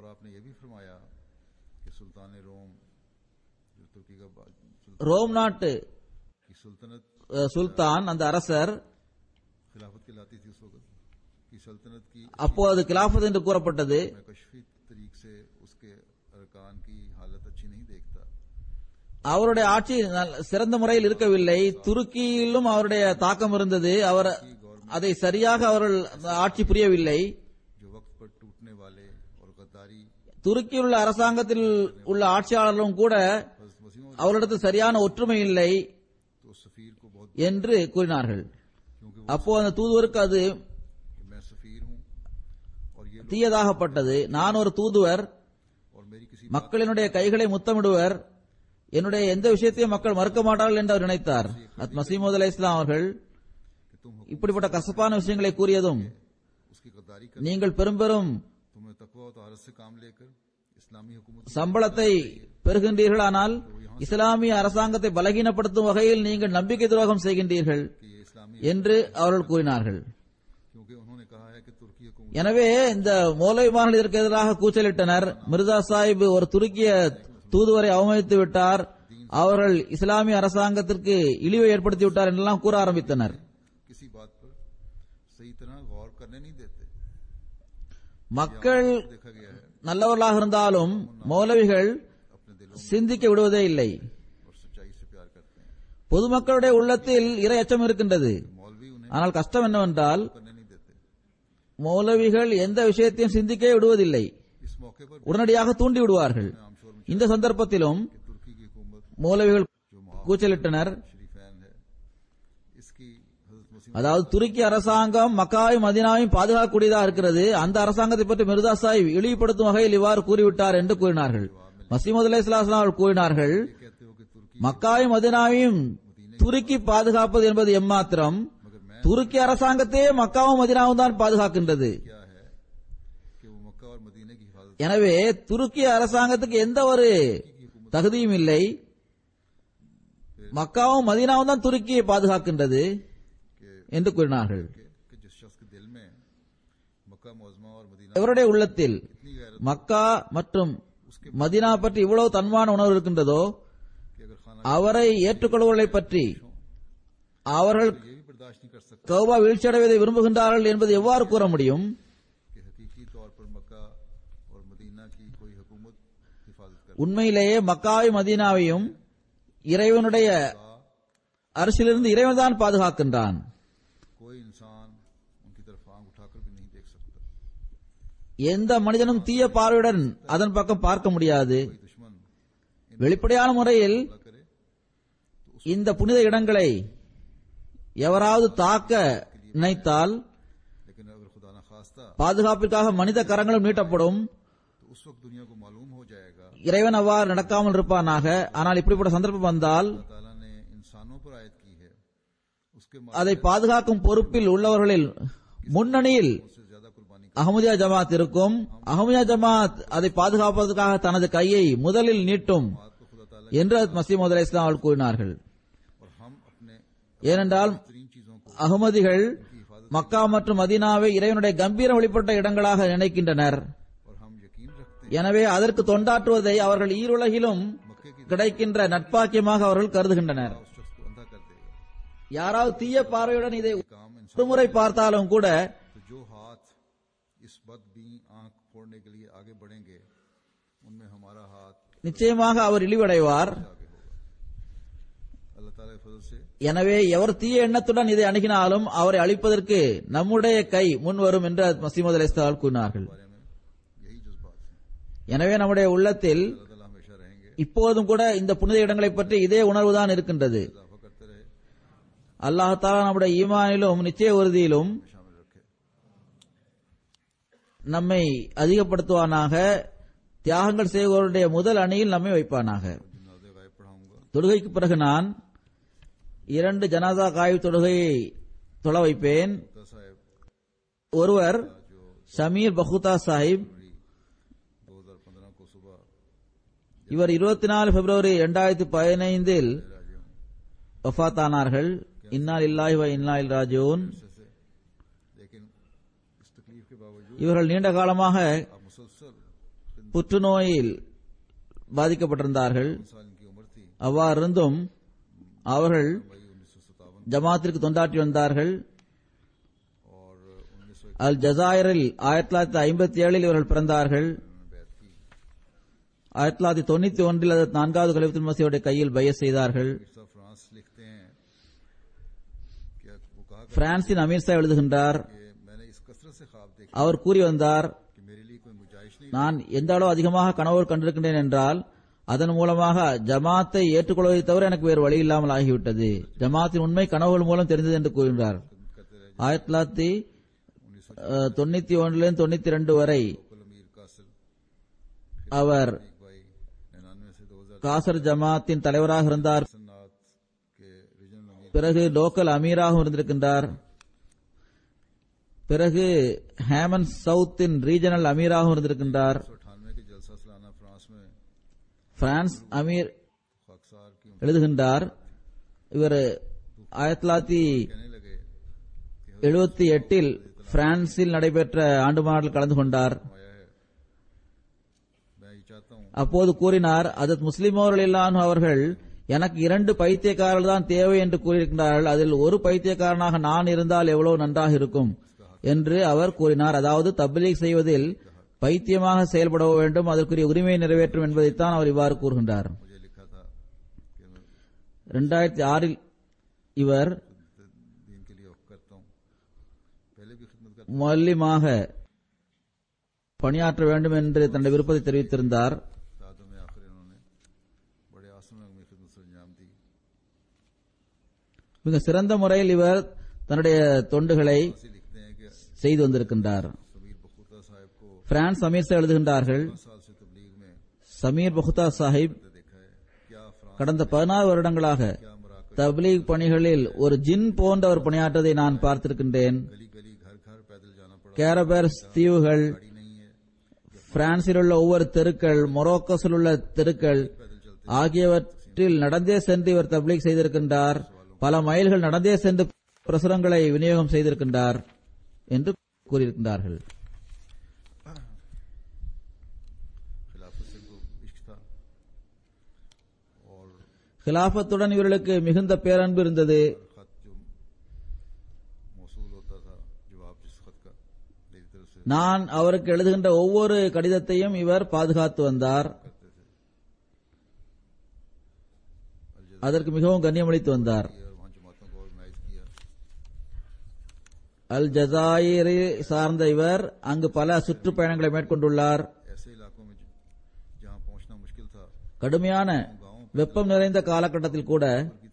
ரோம் நாட்டு சுல்தான், அந்த அரசர் அப்போது கிலாபத் என்று கூறப்பட்டது. அவருடைய ஆட்சி சிறந்த முறையில் இருக்கவில்லை. துருக்கியிலும் அவருடைய தாக்கம் இருந்தது. அவர் அதை சரியாக அவர்கள் ஆட்சி புரியவில்லை. துருக்கியில் உள்ள அரசாங்கத்தில் உள்ள ஆட்சியாளர்களும் கூட அவரிடத்தில் சரியான ஒற்றுமை இல்லை என்று கூறினார்கள். அப்போ அந்த தூதுவருக்கு அது தீயதாகப்பட்டது. நான் ஒரு தூதுவர், மக்களினுடைய கைகளை முத்தமிடுவர், என்னுடைய எந்த விஷயத்தையும் மக்கள் மறுக்க மாட்டார்கள் என்று அவர் நினைத்தார். மஸீஹ் மவ்ஊத் அலைஹிஸ்ஸலாம் அவர்கள் இப்படிப்பட்ட கசப்பான விஷயங்களை கூறியதும், நீங்கள் பெரும் பெரும் சம்பளத்தை பெறுகின்றீர்கள், ஆனால் இஸ்லாமிய அரசாங்கத்தை பலகீனப்படுத்தும் வகையில் நீங்கள் நம்பிக்கை துரோகம் செய்கின்றீர்கள் என்று அவர்கள் கூறினார்கள். எனவே இந்த மௌலவிமார்கள் இதற்கு எதிராக கூச்சலிட்டனர். மிர்சா சாஹிப் ஒரு துருக்கிய தூதுவரை அவமதித்து விட்டார், அவர்கள் இஸ்லாமிய அரசாங்கத்திற்கு இழிவை ஏற்படுத்தி விட்டார் என்றெல்லாம் கூற ஆரம்பித்தனர். किसी बात पर सही तरह गौर करने नहीं देते. மக்கள் देखा गया है நல்லவர்களாக இருந்தாலும் மௌலவிகள் अपने दिलों சிந்திக்க விடுவதே இல்லை. और सच्चाई से प्यार करते हैं. பொதுமக்களுடைய உள்ளத்தில் இறை அச்சம் இருக்கின்றது. मौलवी उन्हें ஆனால் கஷ்டம் என்னவென்றால் करने नहीं देते. மௌலவிகள் எந்த விஷயத்தையும் சிந்திக்கவே விடுவதில்லை, इस मौके पर உடனடியாக தூண்டி விடுவார்கள். आम शोर में இந்த சந்தர்ப்பத்திலும் तुर्की की हुकूमत மௌலவிகள் जो मुआवजा கூச்சலிட்டனர். शरीफैन है इसकी हजरत मसीह அதாவது துருக்கி அரசாங்கம் மக்காவையும் மதீனாவையும் பாதுகாக்கக்கூடியதாக இருக்கிறது, அந்த அரசாங்கத்தை பற்றி மிர்சா சாஹிப் இழிவுபடுத்தும் வகையில் இவ்வாறு கூறிவிட்டார் என்று கூறினார்கள். மசீமது அலைஹிஸ்ஸலாம் அவர்கள் கூறினார்கள், कहते हो कि तुर्की மக்காவையும் மதீனாவையும் துருக்கி பாதுகாப்பது என்பது எம்மாத்திரம், துருக்கி அரசாங்கத்தையே மக்காவும் மதீனாவும் தான் பாதுகாக்கின்றது. क्या है कि वो मक्का और मदीने की हिफाजत எனவே துருக்கி அரசாங்கத்துக்கு எந்த ஒரு தகுதியும் இல்லை, மக்காவும் மதீனாவும் தான் துருக்கியை பாதுகாக்கின்றது என்று கூறினார்கள். कि जिस शख्स के दिल में मक्का मुअज़्ज़मा और मदीना இவருடைய உள்ளத்தில் इतनी गैरत மக்கா மற்றும் மதீனா பற்றி இவ்வளவு தன்மான உணர்வு இருக்கின்றதோ, कि अगर खाना அவரை ஏற்றுக்கொள்வதை பற்றி அவர்கள் ये भी बर्दाश्त नहीं कर सकता கௌபா வீழ்ச்சியடைவதை விரும்புகின்றார்கள் என்பது எவ்வாறு கூற முடியும்? कि हकीकी तौर पर मक्का और मदीना की कोई हुकूमत हिफाजत कर உண்மையிலேயே மக்காவையும் மதீனாவையும் இறைவனுடைய அரசிலிருந்து இறைவன் தான் பாதுகாக்கின்றான். कोई इंसान उनकी तरफ आंख उठाकर भी नहीं देख सकता. எந்த மனிதனும் தீய பார்வையுடன் அதன் பக்கம் பார்க்க முடியாது. कोई दुश्मन வெளிப்படையான முறையில் हमला करे இந்த புனித இடங்களை எவராவது தாக்க நினைத்தால் लेकिन अगर खुदा न खास्ता பாதுகாப்பிற்காக மனித கரங்களும் நீட்டப்படும். तो उस वक्त दुनिया को मालूम हो जाएगा இறைவன் அவ்வாறு நடக்காமல் இருப்பானாக. ஆனால் இப்படிப்பட்ட சந்தர்ப்பம் வந்தால் अल्लाह ताला ने इंसानों पर आयत की है उसके அதை பாதுகாக்கும் பொறுப்பில் உள்ளவர்களில் முன்னணியில் से ज्यादा कुर्बानी அஹ்மதியா ஜமாத் இருக்கும். அஹ்மதியா ஜமாத் அதை பாதுகாப்பதற்காக தனது கையை முதலில் நீட்டும் बात को खुदा ताला என்று மசீமது அலைஹிஸ்ஸலாம் அவர்கள் கூறினார்கள். और हम अपने ஏனென்றால் बेहतरीन चीजों को அஹ்மதிகள் மக்கா மற்றும் மதீனாவை இறைவனுடைய கம்பீரம் வெளிப்பட்ட இடங்களாக நினைக்கின்றனர். और हम यकीन रखते எனவே அதற்கு தொண்டாற்றுவதை அவர்கள் ஈருலகிலும் मक्के की கிடைக்கின்ற நட்பாக்கியமாக அவர்கள் கருதுகின்றனர். उस शख्स को अंधा कर देगा. யாராவது தீய பார்வையுடன் இதை काम इंसान ஒருமுறை பார்த்தாலும் கூட तो जो हाथ इस बदबीन आंख फोड़ने के लिए आगे बढ़ेंगे उनमें हमारा हाथ நிச்சயமாக அவர் இழிவடைவார். आगे होगा. अल्लाह ताला के फजल से எனவே எவர் தீய எண்ணத்துடன் இதை அணுகினாலும் அவரை அழிப்பதற்கு நம்முடைய கை முன்வரும் என்று மசீமது அலைஹிஸ்ஸலாம் கூறினார்கள். बारे में यही जज्बात हैं. எனவே நம்முடைய உள்ளத்தில் अल्लाह ताला हमेशा रहेंगे இப்போதும் கூட இந்த புனித இடங்களை பற்றி இதே உணர்வுதான் இருக்கின்றது. इजाफा करते रहे அல்லாஹ் தஆலா நம்முடைய ஈமானிலும் நிச்சய உறுதியிலும் शामिल रखे. நம்மை அதிகப்படுத்துவானாக. தியாகங்கள் செய்வோருடைய முதல் அணியில் நம்மை வைப்பானாக. जनाज़े गायब पढ़ाऊंगा. தொழுகைக்கு பிறகு நான் 2 ஜனாசா காய்வு தொழுகையை தொழ வைப்பேன். मुफ्ता साहब ஒருவர் जो ஷமீர் பஹுதா சாஹிப், 2015 को सुबह இவர் 24 பிப்ரவரி 2015 राज्यों வஃபாத்தானார்கள். இன்னா லில்லாஹி வ இன்னா இலைஹி ராஜிஊன். से लेकिन इस तकलीफ के बावजूद இவர்கள் நீண்ட காலமாக आप मुसलसल புற்றுநோயில் பாதிக்கப்பட்டிருந்தார்கள். 3 साल की उम्र थी. அவ்வாறு இருந்தும் அவர்கள் मई 1957 ஜமாத்திற்கு தொண்டாற்றி வந்தார்கள். और 1951 அல் ஜசாயரில் 1957 இவர்கள் பிறந்தார்கள். में बैत की. 1991 அதற்கு 4வது கலீஃபத்துல் மஸீஹுடைய கையில் பைஅத் செய்தார்கள். मिर्जा फ्रांस लिखते हैं कि वो कहा பிரான்சின் அமீர் சாஹிப் எழுதுகின்றார், कि मैंने इस कसरत से ख्वाब देखे அவர் கூறி வந்தார், कि मेरे लिए कोई गुंजाइश नहीं நான் எந்த அளவு அதிகமாக கனவு கண்டிருக்கின்றேன் என்றால் அதன் மூலமாக ஜமாத்தை ஏற்றுக்கொள்வதை தவிர எனக்கு வேறு வழி இல்லாமல் ஆகிவிட்டது. ஜமாத்தின் உண்மை கனவுகள் மூலம் தெரிந்தது என்று கூறுகின்றார். करते रहे. 1991 92 வரை लोकल अमीर कासिल அவர் एक भाई 99 से 2000 காசர் ஜமாத்தின் தலைவராக இருந்தார். सन्नात के रीजनल अमीर பிறகு லோக்கல் அமீராகவும் இருந்திருக்கின்றார். பிறகு ஹேமன் சவுத்தின் ரீஜனல் அமீராகவும் இருந்திருக்கின்றார். 1998 के जलसा सालाना फ्रांस में பிரான்ஸ் அமீர் खाकसार की எழுதுகின்றார், இவர் 1978 कहने लगे பிரான்சில் நடைபெற்ற ஆண்டு மாநாட்டில் கலந்து கொண்டார். आया है. मैं ये चाहता हूँ அப்போது கூறினார், ஹஜ்ரத் முஸ்லிமோர் ரலியல்லாஹு அவர்கள் எனக்கு 2 பைத்தியக்காரர்கள் தான் தேவை என்று கூறியிருக்கிறார்கள், அதில் ஒரு பைத்தியக்காரனாக நான் இருந்தால் எவ்வளவு நன்றாக இருக்கும் என்று அவர் கூறினார். அதாவது தப்லீக் செய்வதில் பைத்தியமாக செயல்பட வேண்டும், அதற்குரிய உரிமையை நிறைவேற்றும் என்பதைத்தான் அவர் இவ்வாறு கூறுகின்றார். 2006 இவர் முஅல்லிமாக பணியாற்ற வேண்டும் என்று தன்னுடைய விருப்பத்தை தெரிவித்திருந்தார். மிக சிறந்த முறையில் இவர் தன்னுடைய தொண்டுகளை செய்து வந்திருக்கின்றார். பிரான்ஸ் அமீர் சாஹிப் எழுதுகின்றார்கள், சமீர் பகுதா சாஹிப் கடந்த 16 வருடங்களாக தப்லீக் பணிகளில் ஒரு ஜின் போன்றவர் பணியாற்றதை நான் பார்த்திருக்கின்றேன். கேரபர்ஸ் தீவுகள், பிரான்சில் உள்ள ஒவ்வொரு தெருக்கள், மொரோக்கோஸில் உள்ள தெருக்கள் ஆகியவற்றில் நடந்தே சென்று இவர் தப்லீக் செய்திருக்கின்றார். பல மைல்கள் நடந்தே சென்று பிரசுரங்களை விநியோகம் செய்திருக்கின்றார் என்று கூறியிருக்கின்றார்கள். கிலாபத்துடன் இவர்களுக்கு மிகுந்த பேரன்பு இருந்தது. நான் அவருக்கு எழுதுகின்ற ஒவ்வொரு கடிதத்தையும் இவர் பாதுகாத்து வந்தார். அதற்கு மிகவும் கண்ணியமளித்து வந்தார். அல் ஜசாயிரை சார்ந்த இவர் அங்கு பல சுற்றுப்பயணங்களை மேற்கொண்டுள்ளார். கடுமையான வெப்பம் நிறைந்த காலகட்டத்தில் கூட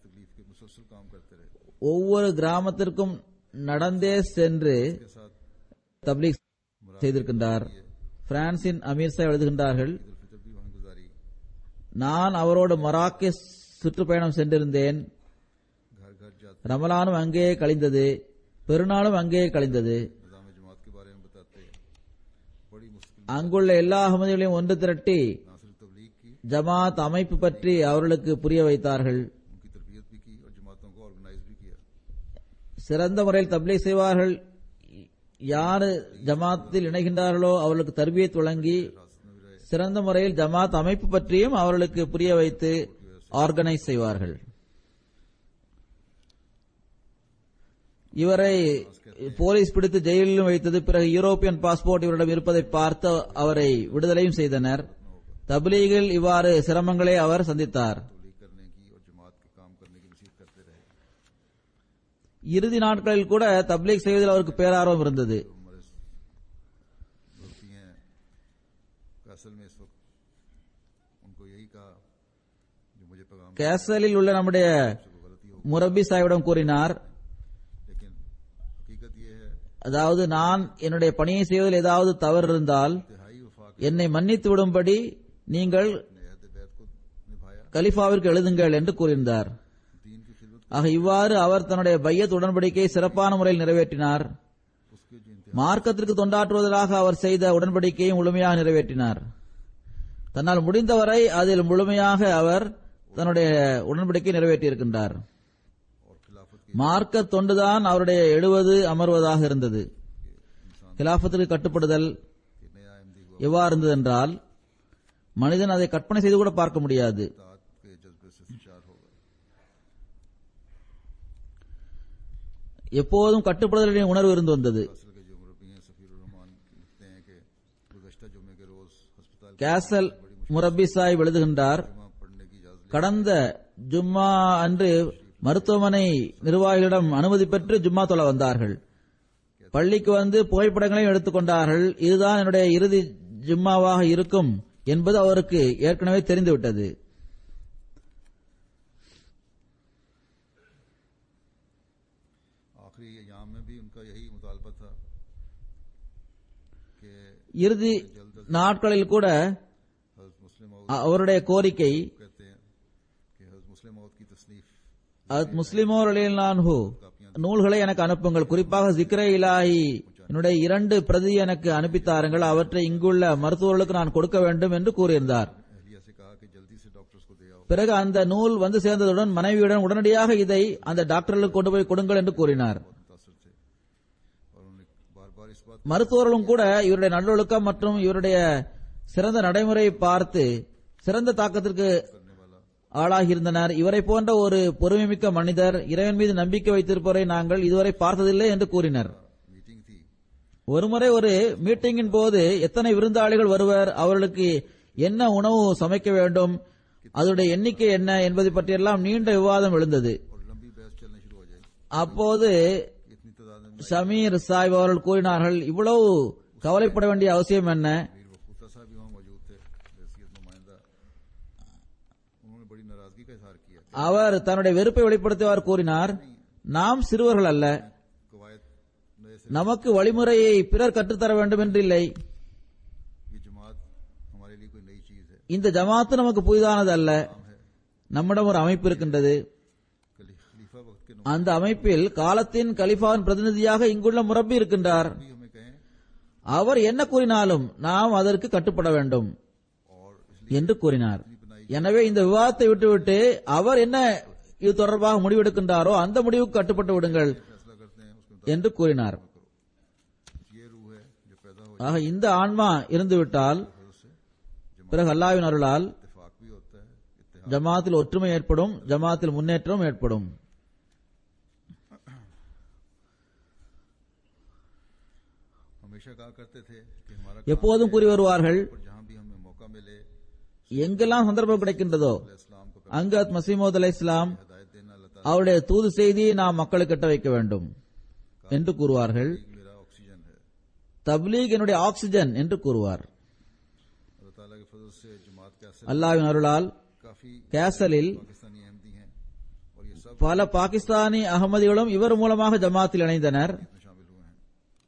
ஒவ்வொரு கிராமத்திற்கும் நடந்தே சென்று தப்லீக் செய்திருக்கின்றார். பிரான்சின் அமீர் சாஹிப் எழுதுகின்றார்கள், நான் அவரோடு மராக்கெஸ் சுற்றுப்பயணம் சென்றிருந்தேன். ரமலானும் அங்கே கழிந்தது, பெருநாளும் அங்கே கழிந்தது. அங்குள்ள எல்லா அகமதிகளையும் ஒன்று திரட்டி ஜமாத் அமைப்பு பற்றி அவர்களுக்கு புரிய வைத்தார்கள். சிறந்த முறையில் தப்லீக் செய்வார்கள். யார் ஜமாத்தில் இணைகின்றார்களோ அவர்களுக்கு தர்பியத் வழங்கி சிறந்த முறையில் ஜமாத் அமைப்பு பற்றியும் அவர்களுக்கு புரிய வைத்து ஆர்கனைஸ் செய்வார்கள். இவரை போலீஸ் பிடித்து ஜெயிலிலும் வைத்தது. பிறகு யூரோப்பியன் பாஸ்போர்ட் இவரிடம் இருப்பதை பார்த்து அவரை விடுதலையும் செய்தனர். தப்லீகில் இவ்வாறு சிரமங்களை அவர் சந்தித்தார். இறுதி நாட்களில் கூட தப்லீக் செய்வதில் அவருக்கு பேரார்வம் இருந்தது. கேசலில் உள்ள நம்முடைய முரப்பி சாஹிபிடம் கூறினார், அதாவது நான் என்னுடைய பணியை செய்வதில் ஏதாவது தவறு இருந்தால் என்னை மன்னித்து விடும்படி நீங்கள் கலிஃபாவிற்கு எழுதுங்கள் என்று கூறினார். ஆக இவ்வாறு அவர் தன்னுடைய பையத் உடன்படிக்கையை சிறப்பான முறையில் நிறைவேற்றினார். மார்க்கத்திற்கு தொண்டாற்றுவதற்காக அவர் செய்த உடன்படிக்கையை முழுமையாக நிறைவேற்றினார். தன்னால் முடிந்தவரை அதில் முழுமையாக அவர் தன்னுடைய உடன்படிக்கை நிறைவேற்றியிருக்கின்றார். மார்க்க தொண்டுதான் அவருடைய எழுவது அமர்வதாக இருந்தது. கிலாபத்திற்கு கட்டுப்படுதல் எவ்வாறு இருந்தது என்றால் மனிதன் அதை கற்பனை செய்து கூட பார்க்க முடியாது. எப்போதும் கட்டுப்படுதலின் உணர்வு இருந்து வந்தது. கேசல் முரப்பி சாஹிப் எழுதுகின்றார், கடந்த ஜும்மா அன்று மருத்துவமனை நிர்வாகிகளிடம் அனுமதி பெற்று ஜும்மா தொழ வந்தார்கள். பள்ளிக்கு வந்து புகைப்படங்களையும் எடுத்துக்கொண்டார்கள். இதுதான் என்னுடைய இறுதி ஜும்மாவாக இருக்கும் என்பது அவருக்கு ஏற்கனவே தெரிந்துவிட்டது. இறுதி நாட்களில் கூட அவருடைய கோரிக்கை முஸ்லிமோர் ரலியல்லாஹு நூல்களை எனக்கு அனுப்புங்கள், குறிப்பாக ஜிக்ரே இலாஹி என்னுடைய 2 பிரதி எனக்கு அனுப்பித்தாருங்கள், அவற்றை இங்குள்ள மருத்துவர்களுக்கு நான் கொடுக்க வேண்டும் என்று கூறியிருந்தார். பிறகு அந்த நூல் வந்து சேர்ந்ததுடன் மனைவியுடன் உடனடியாக இதை அந்த டாக்டர்களுக்கு கொண்டு போய் கொடுங்கள் என்று கூறினார். மருத்துவர்களும் கூட இவருடைய நல்லொழுக்கம் மற்றும் இவருடைய சிறந்த நடைமுறையை பார்த்து சிறந்த தாக்கத்திற்கு करने वाला ஆளாகியிருந்தனர். இவரை போன்ற ஒரு பொறுமைமிக்க மனிதர், இறைவன் மீது நம்பிக்கை வைத்திருப்பவரை நாங்கள் இதுவரை பார்த்ததில்லை என்று கூறினர். मीटिंग थी। ஒருமுறை ஒரு மீட்டிங்கின் போது எத்தனை விருந்தாளிகள் வருவர், அவர்களுக்கு என்ன உணவு சமைக்க வேண்டும், அதனுடைய எண்ணிக்கை என்ன என்பதை பற்றியெல்லாம் நீண்ட விவாதம் எழுந்தது. और लंबी बहस चलनी शुरू हो जाएगी। அப்போது इतनी तादाद में ஷமீர் சாஹிப் அவர்கள் கூறினார்கள், இவ்வளவு கவலைப்பட வேண்டிய அவசியம் என்ன? मीर वफूता साहब भी वहाँ मौजूद थे, हैसियत नुमाइंदा। उन्होंने बड़ी नाराजगी का इजहार किया। அவர் தன்னுடைய வெறுப்பை வெளிப்படுத்தியவாறு கூறினார், நாம் சிறுவர்கள் அல்ல, कवायद नए से நமக்கு வழிமுறையை பிறர் கற்றுத்தர வேண்டும் என்றில்லை. ये जमात हमारे लिए कोई नई चीज है, இந்த ஜமாத்து நமக்கு புதிதானது அல்ல. काम है। நம்மிடம் ஒரு அமைப்பு இருக்கின்றது. खलीफा वक्त के அந்த அமைப்பில் காலத்தின் கலிஃபாவின் பிரதிநிதியாக இங்குள்ள முரப்பி இருக்கின்றார். नबी हमें कहें அவர் என்ன கூறினாலும் நாம் அதற்கு கட்டுப்பட வேண்டும் और इसलिए என்று கூறினார். எனவே இந்த விவாதத்தை விட்டுவிட்டு அவர் என்ன இது தொடர்பாக முடிவெடுக்கின்றாரோ அந்த முடிவுக்கு கட்டுப்பட்டு விடுங்கள் फैसला करते हैं उसके என்று கூறினார். मुताबिक ये रूह है जो पैदा हो ஆக இந்த ஆன்மா இருந்துவிட்டால் से பிறகு அல்லாஹ்வின் அருளால் इत्तेफाक भी होता है, इत्तेहाद। ஜமாத்தில் ஒற்றுமை ஏற்படும், ஜமாத்தில் முன்னேற்றம் ஏற்படும். हमेशा कहा करते थे कि हमारा எப்போதும் கூறி வருவார்கள், पर जहाँ भी हमें मौका मिले எங்கெல்லாம் சந்தர்ப்பம் கிடைக்கின்றதோ इस्लाम को அங்கு மசீமோத் அலைஹிஸ்ஸலாம் हिदायत देना अल्लाह ताला அவருடைய தூது செய்தியை நாம் மக்களுக்கு எட்ட வைக்க வேண்டும் என்று கூறுவார்கள். मेरा ऑक्सीजन है। தப்லீக் என்னுடைய ஆக்சிஜன் என்று கூறுவார். अल्लाह ताला के फजल से जमात के असर அல்லாஹ்வின் அருளால் काफी கேசலில் पाकिस्तानी अहमदी हैं और ये सब பல பாகிஸ்தானி அகமதிகளும் இவர் மூலமாக ஜமாத்தில் இணைந்தனர். में शामिल हुए हैं।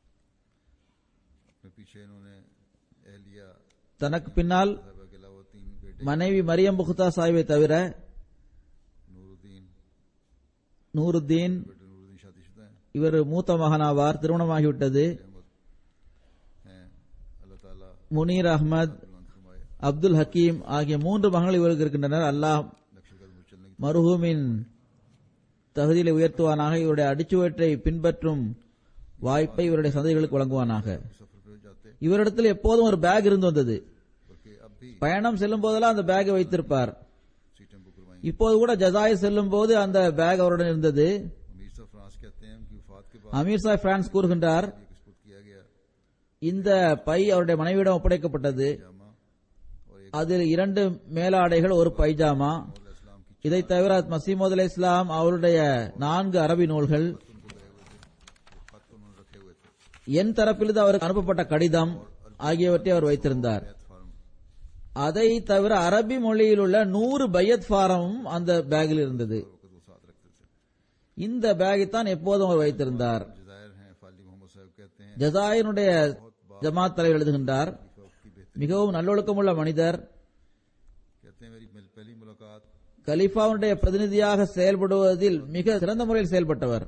अपने पीछे इन्होंने एहलिया தனக்கு பின்னால் साहबा के अलावा 3 बेटे மனைவி மரியம் புக்தா சாஹிபை தவிர नूरुद्दीन நூருத்தீன், बेटे नूरुद्दीन शादीशुदा हैं, இவர் மூத்த மகனாவார், திருமணமாகிவிட்டது. अहमद हैं। अल्लाह ताला முனீர் அஹ்மத், बुलंद फरमाए। அப்துல் ஹக்கீம் ஆகிய 3 மகன்கள் இவருக்கு இருக்கின்றனர். அல்லாஹ் नक्शे कदम चलने की மர்ஹூமின் தகுதியிலே உயர்த்துவானாக, இவருடைய அடிச்சுவற்றை பின்பற்றும் வாய்ப்பை இவருடைய சந்ததிகளுக்கு வழங்குவானாக. सफर पे जाते இவரிடத்தில் எப்போதும் ஒரு பேக் இருந்து வந்தது. बल्कि अब भी பயணம் செல்லும் போதெல்லாம் அந்த பேக்கை வைத்திருப்பார். सीटें बुक करवाई। இப்போது கூட ஜசாய் செல்லும் போது அந்த பேக் அவருடன் இருந்தது. अमीर साहब फ्रांस कहते हैं उनकी वफात के बाद அமீர் சாஹிப் பிரான்ஸ் கூறுகின்றார், ये किस्मत किया गया இந்த பை அவருடைய மனைவியிடம் ஒப்படைக்கப்பட்டது. जामा और एक அதில் 2 மேலாடைகள், ஒரு பைஜாமா. इस्लाम की இதை தவிர மசீமோத் அலைஹிஸ்ஸலாம் அவருடைய 4 அரபி நூல்கள், खत उन्होंने रखे हुए थे। என் தரப்பிலிருந்து அவருக்கு அனுப்பப்பட்ட கடிதம் ஆகியவற்றை அவர் வைத்திருந்தார். बैत फार्म அதை தவிர அரபி மொழியில் உள்ள 100 பையத் ஃபாரமும் அந்த பேக்கில் இருந்தது. वक्त वो साथ रखते थे। இந்த பேக்கைத்தான் எப்போதும் அவர் வைத்திருந்தார். जजायर हैं फाली मोहम्मद साहब कहते हैं ஜசாயினுடைய ஜமாத் தலைவர் எழுதுகின்றார், खलीफा वक्त की बेहतरीन மிகவும் நல்லொழுக்கமுள்ள மனிதர், कहते हैं मेरी पहली मुलाकात கலீஃபாவுடைய பிரதிநிதியாக செயல்படுவதில் மிக சிறந்த முறையில் செயல்பட்டவர்.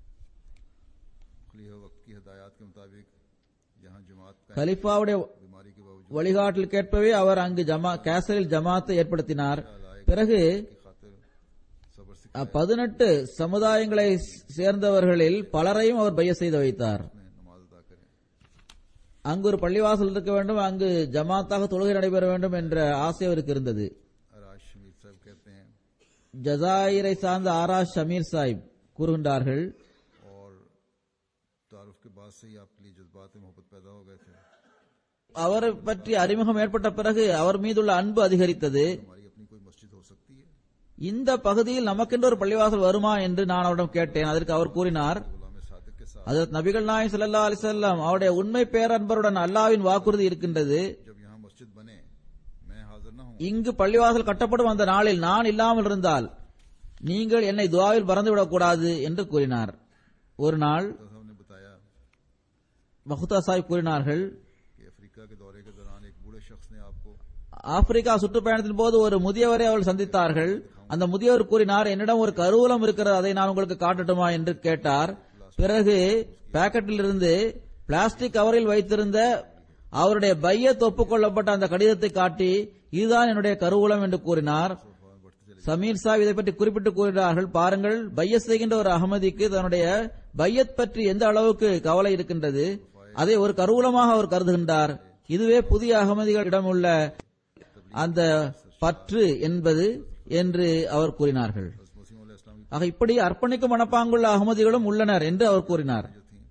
खलीफा वक्त की हिदायत के मुताबिक यहाँ जमात का கலீஃபாவுடைய बीमारी के बावजूद வழிகாட்டில் கேட்பவே அவர் அங்கு கேசரில் ஜமாத்தை ஏற்படுத்தினார். பிறகு की खातिर सबर से 18 சமுதாயங்களை சேர்ந்தவர்களில் பலரையும் அவர் பைய செய்து வைத்தார். नमाज अदा करें। அங்கு ஒரு பள்ளிவாசல் இருக்க வேண்டும், அங்கு ஜமாத்தாக தொழுகை நடைபெற வேண்டும் என்ற ஆசை அவருக்கு இருந்தது. अराज शमीर साहब कहते हैं ஜசாயிரை சார்ந்த ஆராஷ் ஷமீர் சாஹிப் கூறுகின்றார்கள், और तारुफ के बाद से ही आपके लिए जज्बात मोहब्बत पैदा हो गए थे। அவரை பற்றி அறிமுகம் ஏற்பட்ட பிறகு அவர் மீதுள்ள அன்பு அதிகரித்தது. हमारी अपनी कोई मस्जिद हो सकती है? இந்த பகுதியில் நமக்கென்று ஒரு பள்ளிவாசல் வருமா என்று நான் அவரிடம் கேட்டேன். அதற்கு அவர் கூறினார், गुलाम सादिक के साथ ஹஜ்ரத் நபிகள் நாயகம் ஸல்லல்லாஹு அலைஹி வஸல்லம் அவருடைய உண்மை பேரன்பருடன் அல்லாஹ்வின் வாக்குறுதி இருக்கின்றது, जब यहाँ मस्जिद बने मैं हाजिर न हूँ இங்கு பள்ளிவாசல் கட்டப்படும் அந்த நாளில் நான் இல்லாமல் இருந்தால் நீங்கள் என்னை துஆவில் மறந்துவிடக் கூடாது என்று கூறினார். ஒரு நாள் तो हमने बताया மஹ்தா சாஹிப் கூறினார்கள், कि अफ्रीका के दौरे के दौरान एक बूढ़े शख्स ने आपको ஆப்பிரிக்கா சுற்றுப்பயணத்தின் போது ஒரு முதியவரை அவர்கள் சந்தித்தார்கள். அந்த முதியவர் கூறினார், என்னிடம் ஒரு கருவூலம் இருக்கிறது, அதை நான் உங்களுக்கு காட்டட்டுமா என்று கேட்டார். பிறகு பாக்கெட்டில் இருந்து பிளாஸ்டிக் கவரில் வைத்திருந்த அவருடைய பையத் ஒப்புக்கொள்ளப்பட்ட அந்த கடிதத்தை காட்டி, இதுதான் என்னுடைய கருவூலம் என்று கூறினார். சமீர் சாஹிப் இதை பற்றி குறிப்பிட்டு கூறினார்கள், பாருங்கள், பையத் செய்கின்ற ஒரு அகமதிக்கு தன்னுடைய பையத் பற்றி எந்த அளவுக்கு கவலை இருக்கின்றது, அதை ஒரு கருவூலமாக அவர் கருதுகின்றார். இதுவே புதிய அகமதிகளிடம் உள்ள அந்த பற்று என்பது என்று அவர் கூறினார்கள். ஆக இப்படி அர்ப்பணிக்கும் மனப்பாங்குள்ள அகமதிகளும் உள்ளனர் என்று அவர் கூறினார்.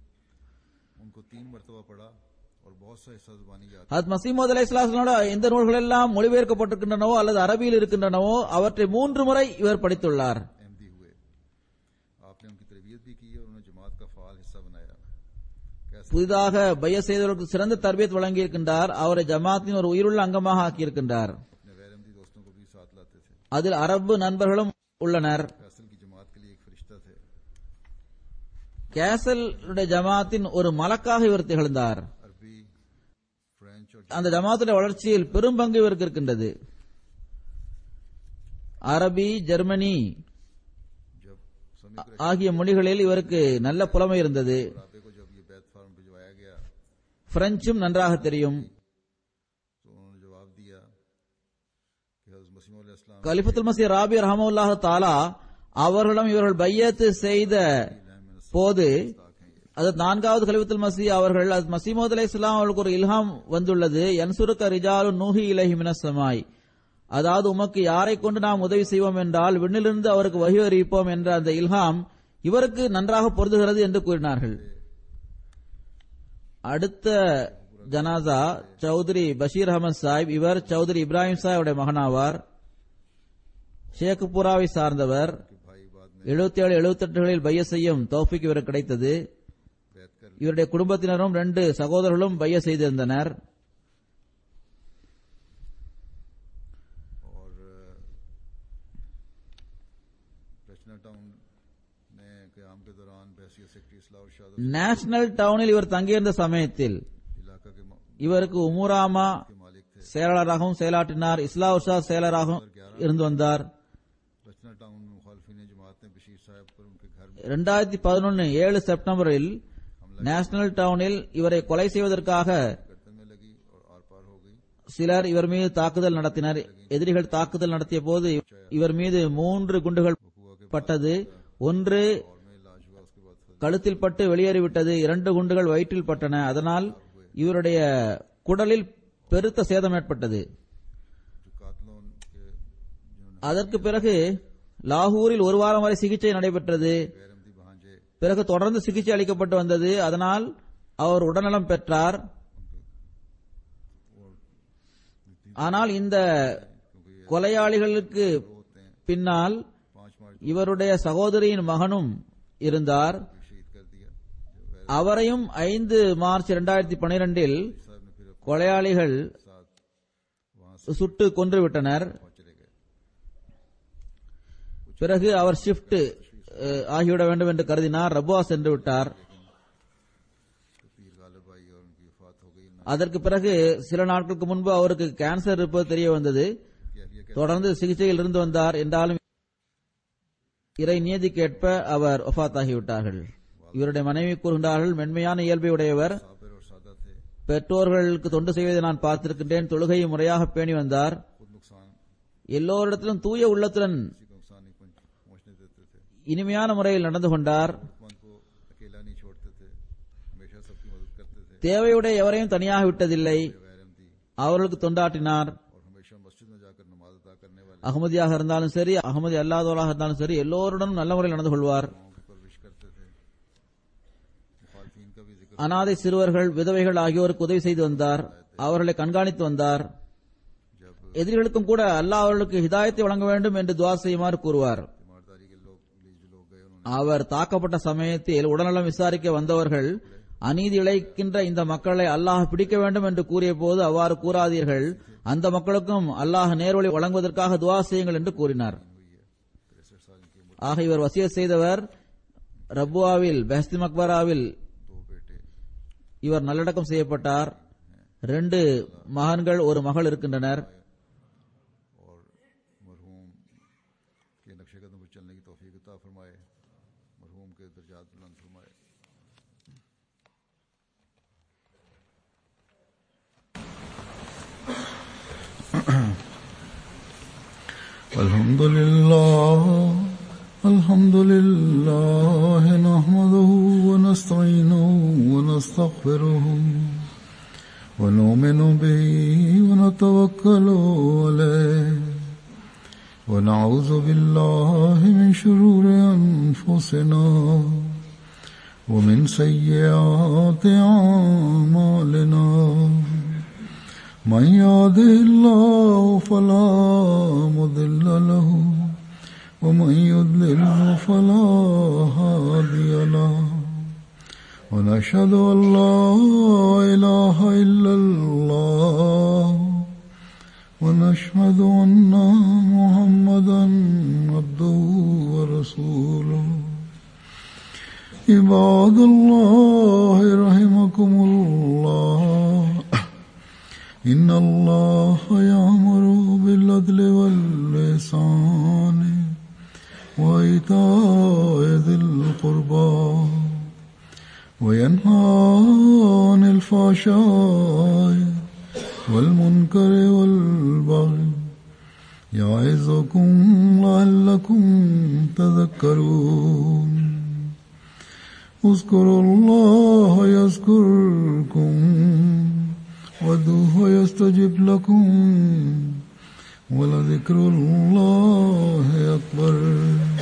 ஹஜ்ரத் மஸீஹ் மவ்ஊத் அலைஹிஸ்ஸலாமோட எந்த நூல்கள் எல்லாம் மொழிபெயர்க்கப்பட்டிருக்கின்றனவோ அல்லது அரபியில் இருக்கின்றனவோ அவற்றை 3 முறை இவர் படித்துள்ளார். புதிதாக பைய செய்தவர்களுக்கு சிறந்த தர்பியத் வழங்கியிருக்கின்றார். அவரை ஜமாத்தின் ஒரு உயிருள்ள அங்கமாக ஆக்கியிருக்கின்றார். அதில் அரபு நண்பர்களும் உள்ளனர். கேசல் ஜமாத்தின் ஒரு மலக்காக இவர் திகழ்ந்தார். அந்த ஜமாத்துடைய வளர்ச்சியில் பெரும் பங்கு இவருக்கு இருக்கின்றது. அரபி, ஜெர்மனி ஆகிய மொழிகளில் இவருக்கு நல்ல புலமை இருந்தது. பிரெஞ்சும் நன்றாக தெரியும். கலிஃபத்துல் மஸீஹ் ராபி ரஹ்மத்துல்லாஹி தஆலா அவர்களும் இவர்கள் பையத்து செய்த போது அது 4வது கலிஃபத்துல் மஸீஹ் அவர்கள் மஸீஹ் மவ்ஊத் அலைஹிஸ்ஸலாம் அவர்களுக்கு ஒரு இல்ஹாம் வந்துள்ளது. யன்சுருக ரிஜாலுன் நூஹி இலைஹி மினஸ் ஸமாய், அதாவது உமக்கு யாரை கொண்டு நாம் உதவி செய்வோம் என்றால் விண்ணிலிருந்து அவருக்கு வஹி அறிவிப்போம் என்ற அந்த இல்ஹாம் இவருக்கு நன்றாக பொருந்துகிறது என்று கூறினார்கள். அடுத்த ஜனாசா சௌத்ரி பஷீர் அஹமத் சாஹிப். இவர் சௌத்ரி இப்ராஹிம் சாஹிப் மகனாவார். ஷேக்புராவை சார்ந்தவர். 77-78களில் பைய செய்யும் தௌஃபீக் இவருக்கு கிடைத்தது. இவருடைய குடும்பத்தினரும் 2 சகோதரர்களும் பைய செய்திருந்தனர். நேஷனல் டவுனில் இவர் தங்கியிருந்த சமயத்தில் இவருக்கு உமுராமா செயலாளராகவும் செயலாற்றினார். இஸ்லாஹ் உஷாத் செயலராகவும் இருந்து வந்தார். 2011 7 செப்டம்பரில் நேஷனல் டவுனில் இவரை கொலை செய்வதற்காக சிலர் இவர் மீது தாக்குதல் நடத்தினர். எதிரிகள் தாக்குதல் நடத்திய போது இவர் மீது 3 குண்டுகள் பட்டது. 1 கழுத்தில் பட்டு வெளியேறிவிட்டது. 2 குண்டுகள் வயிற்றில் பட்டன. அதனால் இவருடைய குடலில் பெருத்த சேதம் ஏற்பட்டது. அதற்கு பிறகு லாகூரில் 1 வாரம் வரை சிகிச்சை நடைபெற்றது. பிறகு தொடர்ந்து சிகிச்சை அளிக்கப்பட்டு வந்தது. அதனால் அவர் உடல்நலம் பெற்றார். ஆனால் இந்த கொலையாளிகளுக்கு பின்னால் இவருடைய சகோதரியின் மகனும் இருந்தார். அவரையும் 5 மார்ச் 2012 கொலையாளிகள் சுட்டு கொன்றுவிட்டனர். பிறகு அவர் ஷிப்ட் ஆகிவிட வேண்டும் என்று கருதினார். ரபுவா சென்று விட்டார். அதற்கு பிறகு சில நாட்களுக்கு முன்பு அவருக்கு கேன்சர் இருப்பது தெரிய வந்தது. தொடர்ந்து சிகிச்சையில் இருந்து வந்தார். என்றாலும் இறை நியதிக்கேற்ப அவர் வஃபாத் ஆகிவிட்டார்கள். இவருடைய மனைவி கூறுகின்றார்கள், மென்மையான இயல்பை உடையவர். பெற்றோர்களுக்கு தொண்டு செய்வதை நான் பார்த்திருக்கின்றேன். தொழுகையை முறையாக பேணி வந்தார். எல்லோரிடத்திலும் தூய உள்ளத்துடன் இனிமையான முறையில் நடந்து கொண்டார். தேவையுடைய எவரையும் தனியாக விட்டதில்லை. அவர்களுக்கு தொண்டாற்றினார். அகமதியாக இருந்தாலும் சரி, அகமதி அல்லாதவராக இருந்தாலும் சரி, எல்லோருடனும் நல்ல முறையில் நடந்து கொள்வார். அனாதை சிறுவர்கள், விதவைகள் ஆகியோருக்கு உதவி செய்து வந்தார். அவர்களை கண்காணித்து வந்தார். எதிரிகளுக்கும் கூட அல்லாஹ் அவர்களுக்கு ஹிதாயத்தை வழங்க வேண்டும் என்று துஆ செய்யுமாறு கூறுவார். அவர் தாக்கப்பட்ட சமயத்தில் உடல்நலம் விசாரிக்க வந்தவர்கள், அநீதி இழைக்கின்ற இந்த மக்களை அல்லாஹ் பிடிக்க வேண்டும் என்று கூறிய போது, அவ்வாறு கூறாதீர்கள், அந்த மக்களுக்கும் அல்லாஹ் நேர்வழி வழங்குவதற்காக துஆ செய்யுங்கள் என்று கூறினார். ஆக இவர் வசியத் செய்தவர். ரபுவாவில் பெஹஸ்தி மக்பராவில் இவர் நல்லடக்கம் செய்யப்பட்டார். 2 மகன்கள், 1 மகள் இருக்கின்றனர். الحمد لله نحمده ونستعينه ونستغفره ونؤمن به ونتوكل عليه ونعوذ بالله من شرور أنفسنا ومن سيئات أعمالنا من يهده الله فلا مضل له ومن يضلله فلا هادي له ونشهد أن لا إله إلا الله ونشهد أن محمدا عبده ورسوله عباد الله رحمكم الله إن الله يأمر بالعدل والإحسان وإيتاء ذي القربى وينهى عن الفحشاء والمنكر والبغي يعظكم لعلكم تذكرون اذكروا الله يذكركم وادعوه يستجب لكم ولذكر الله أكبر.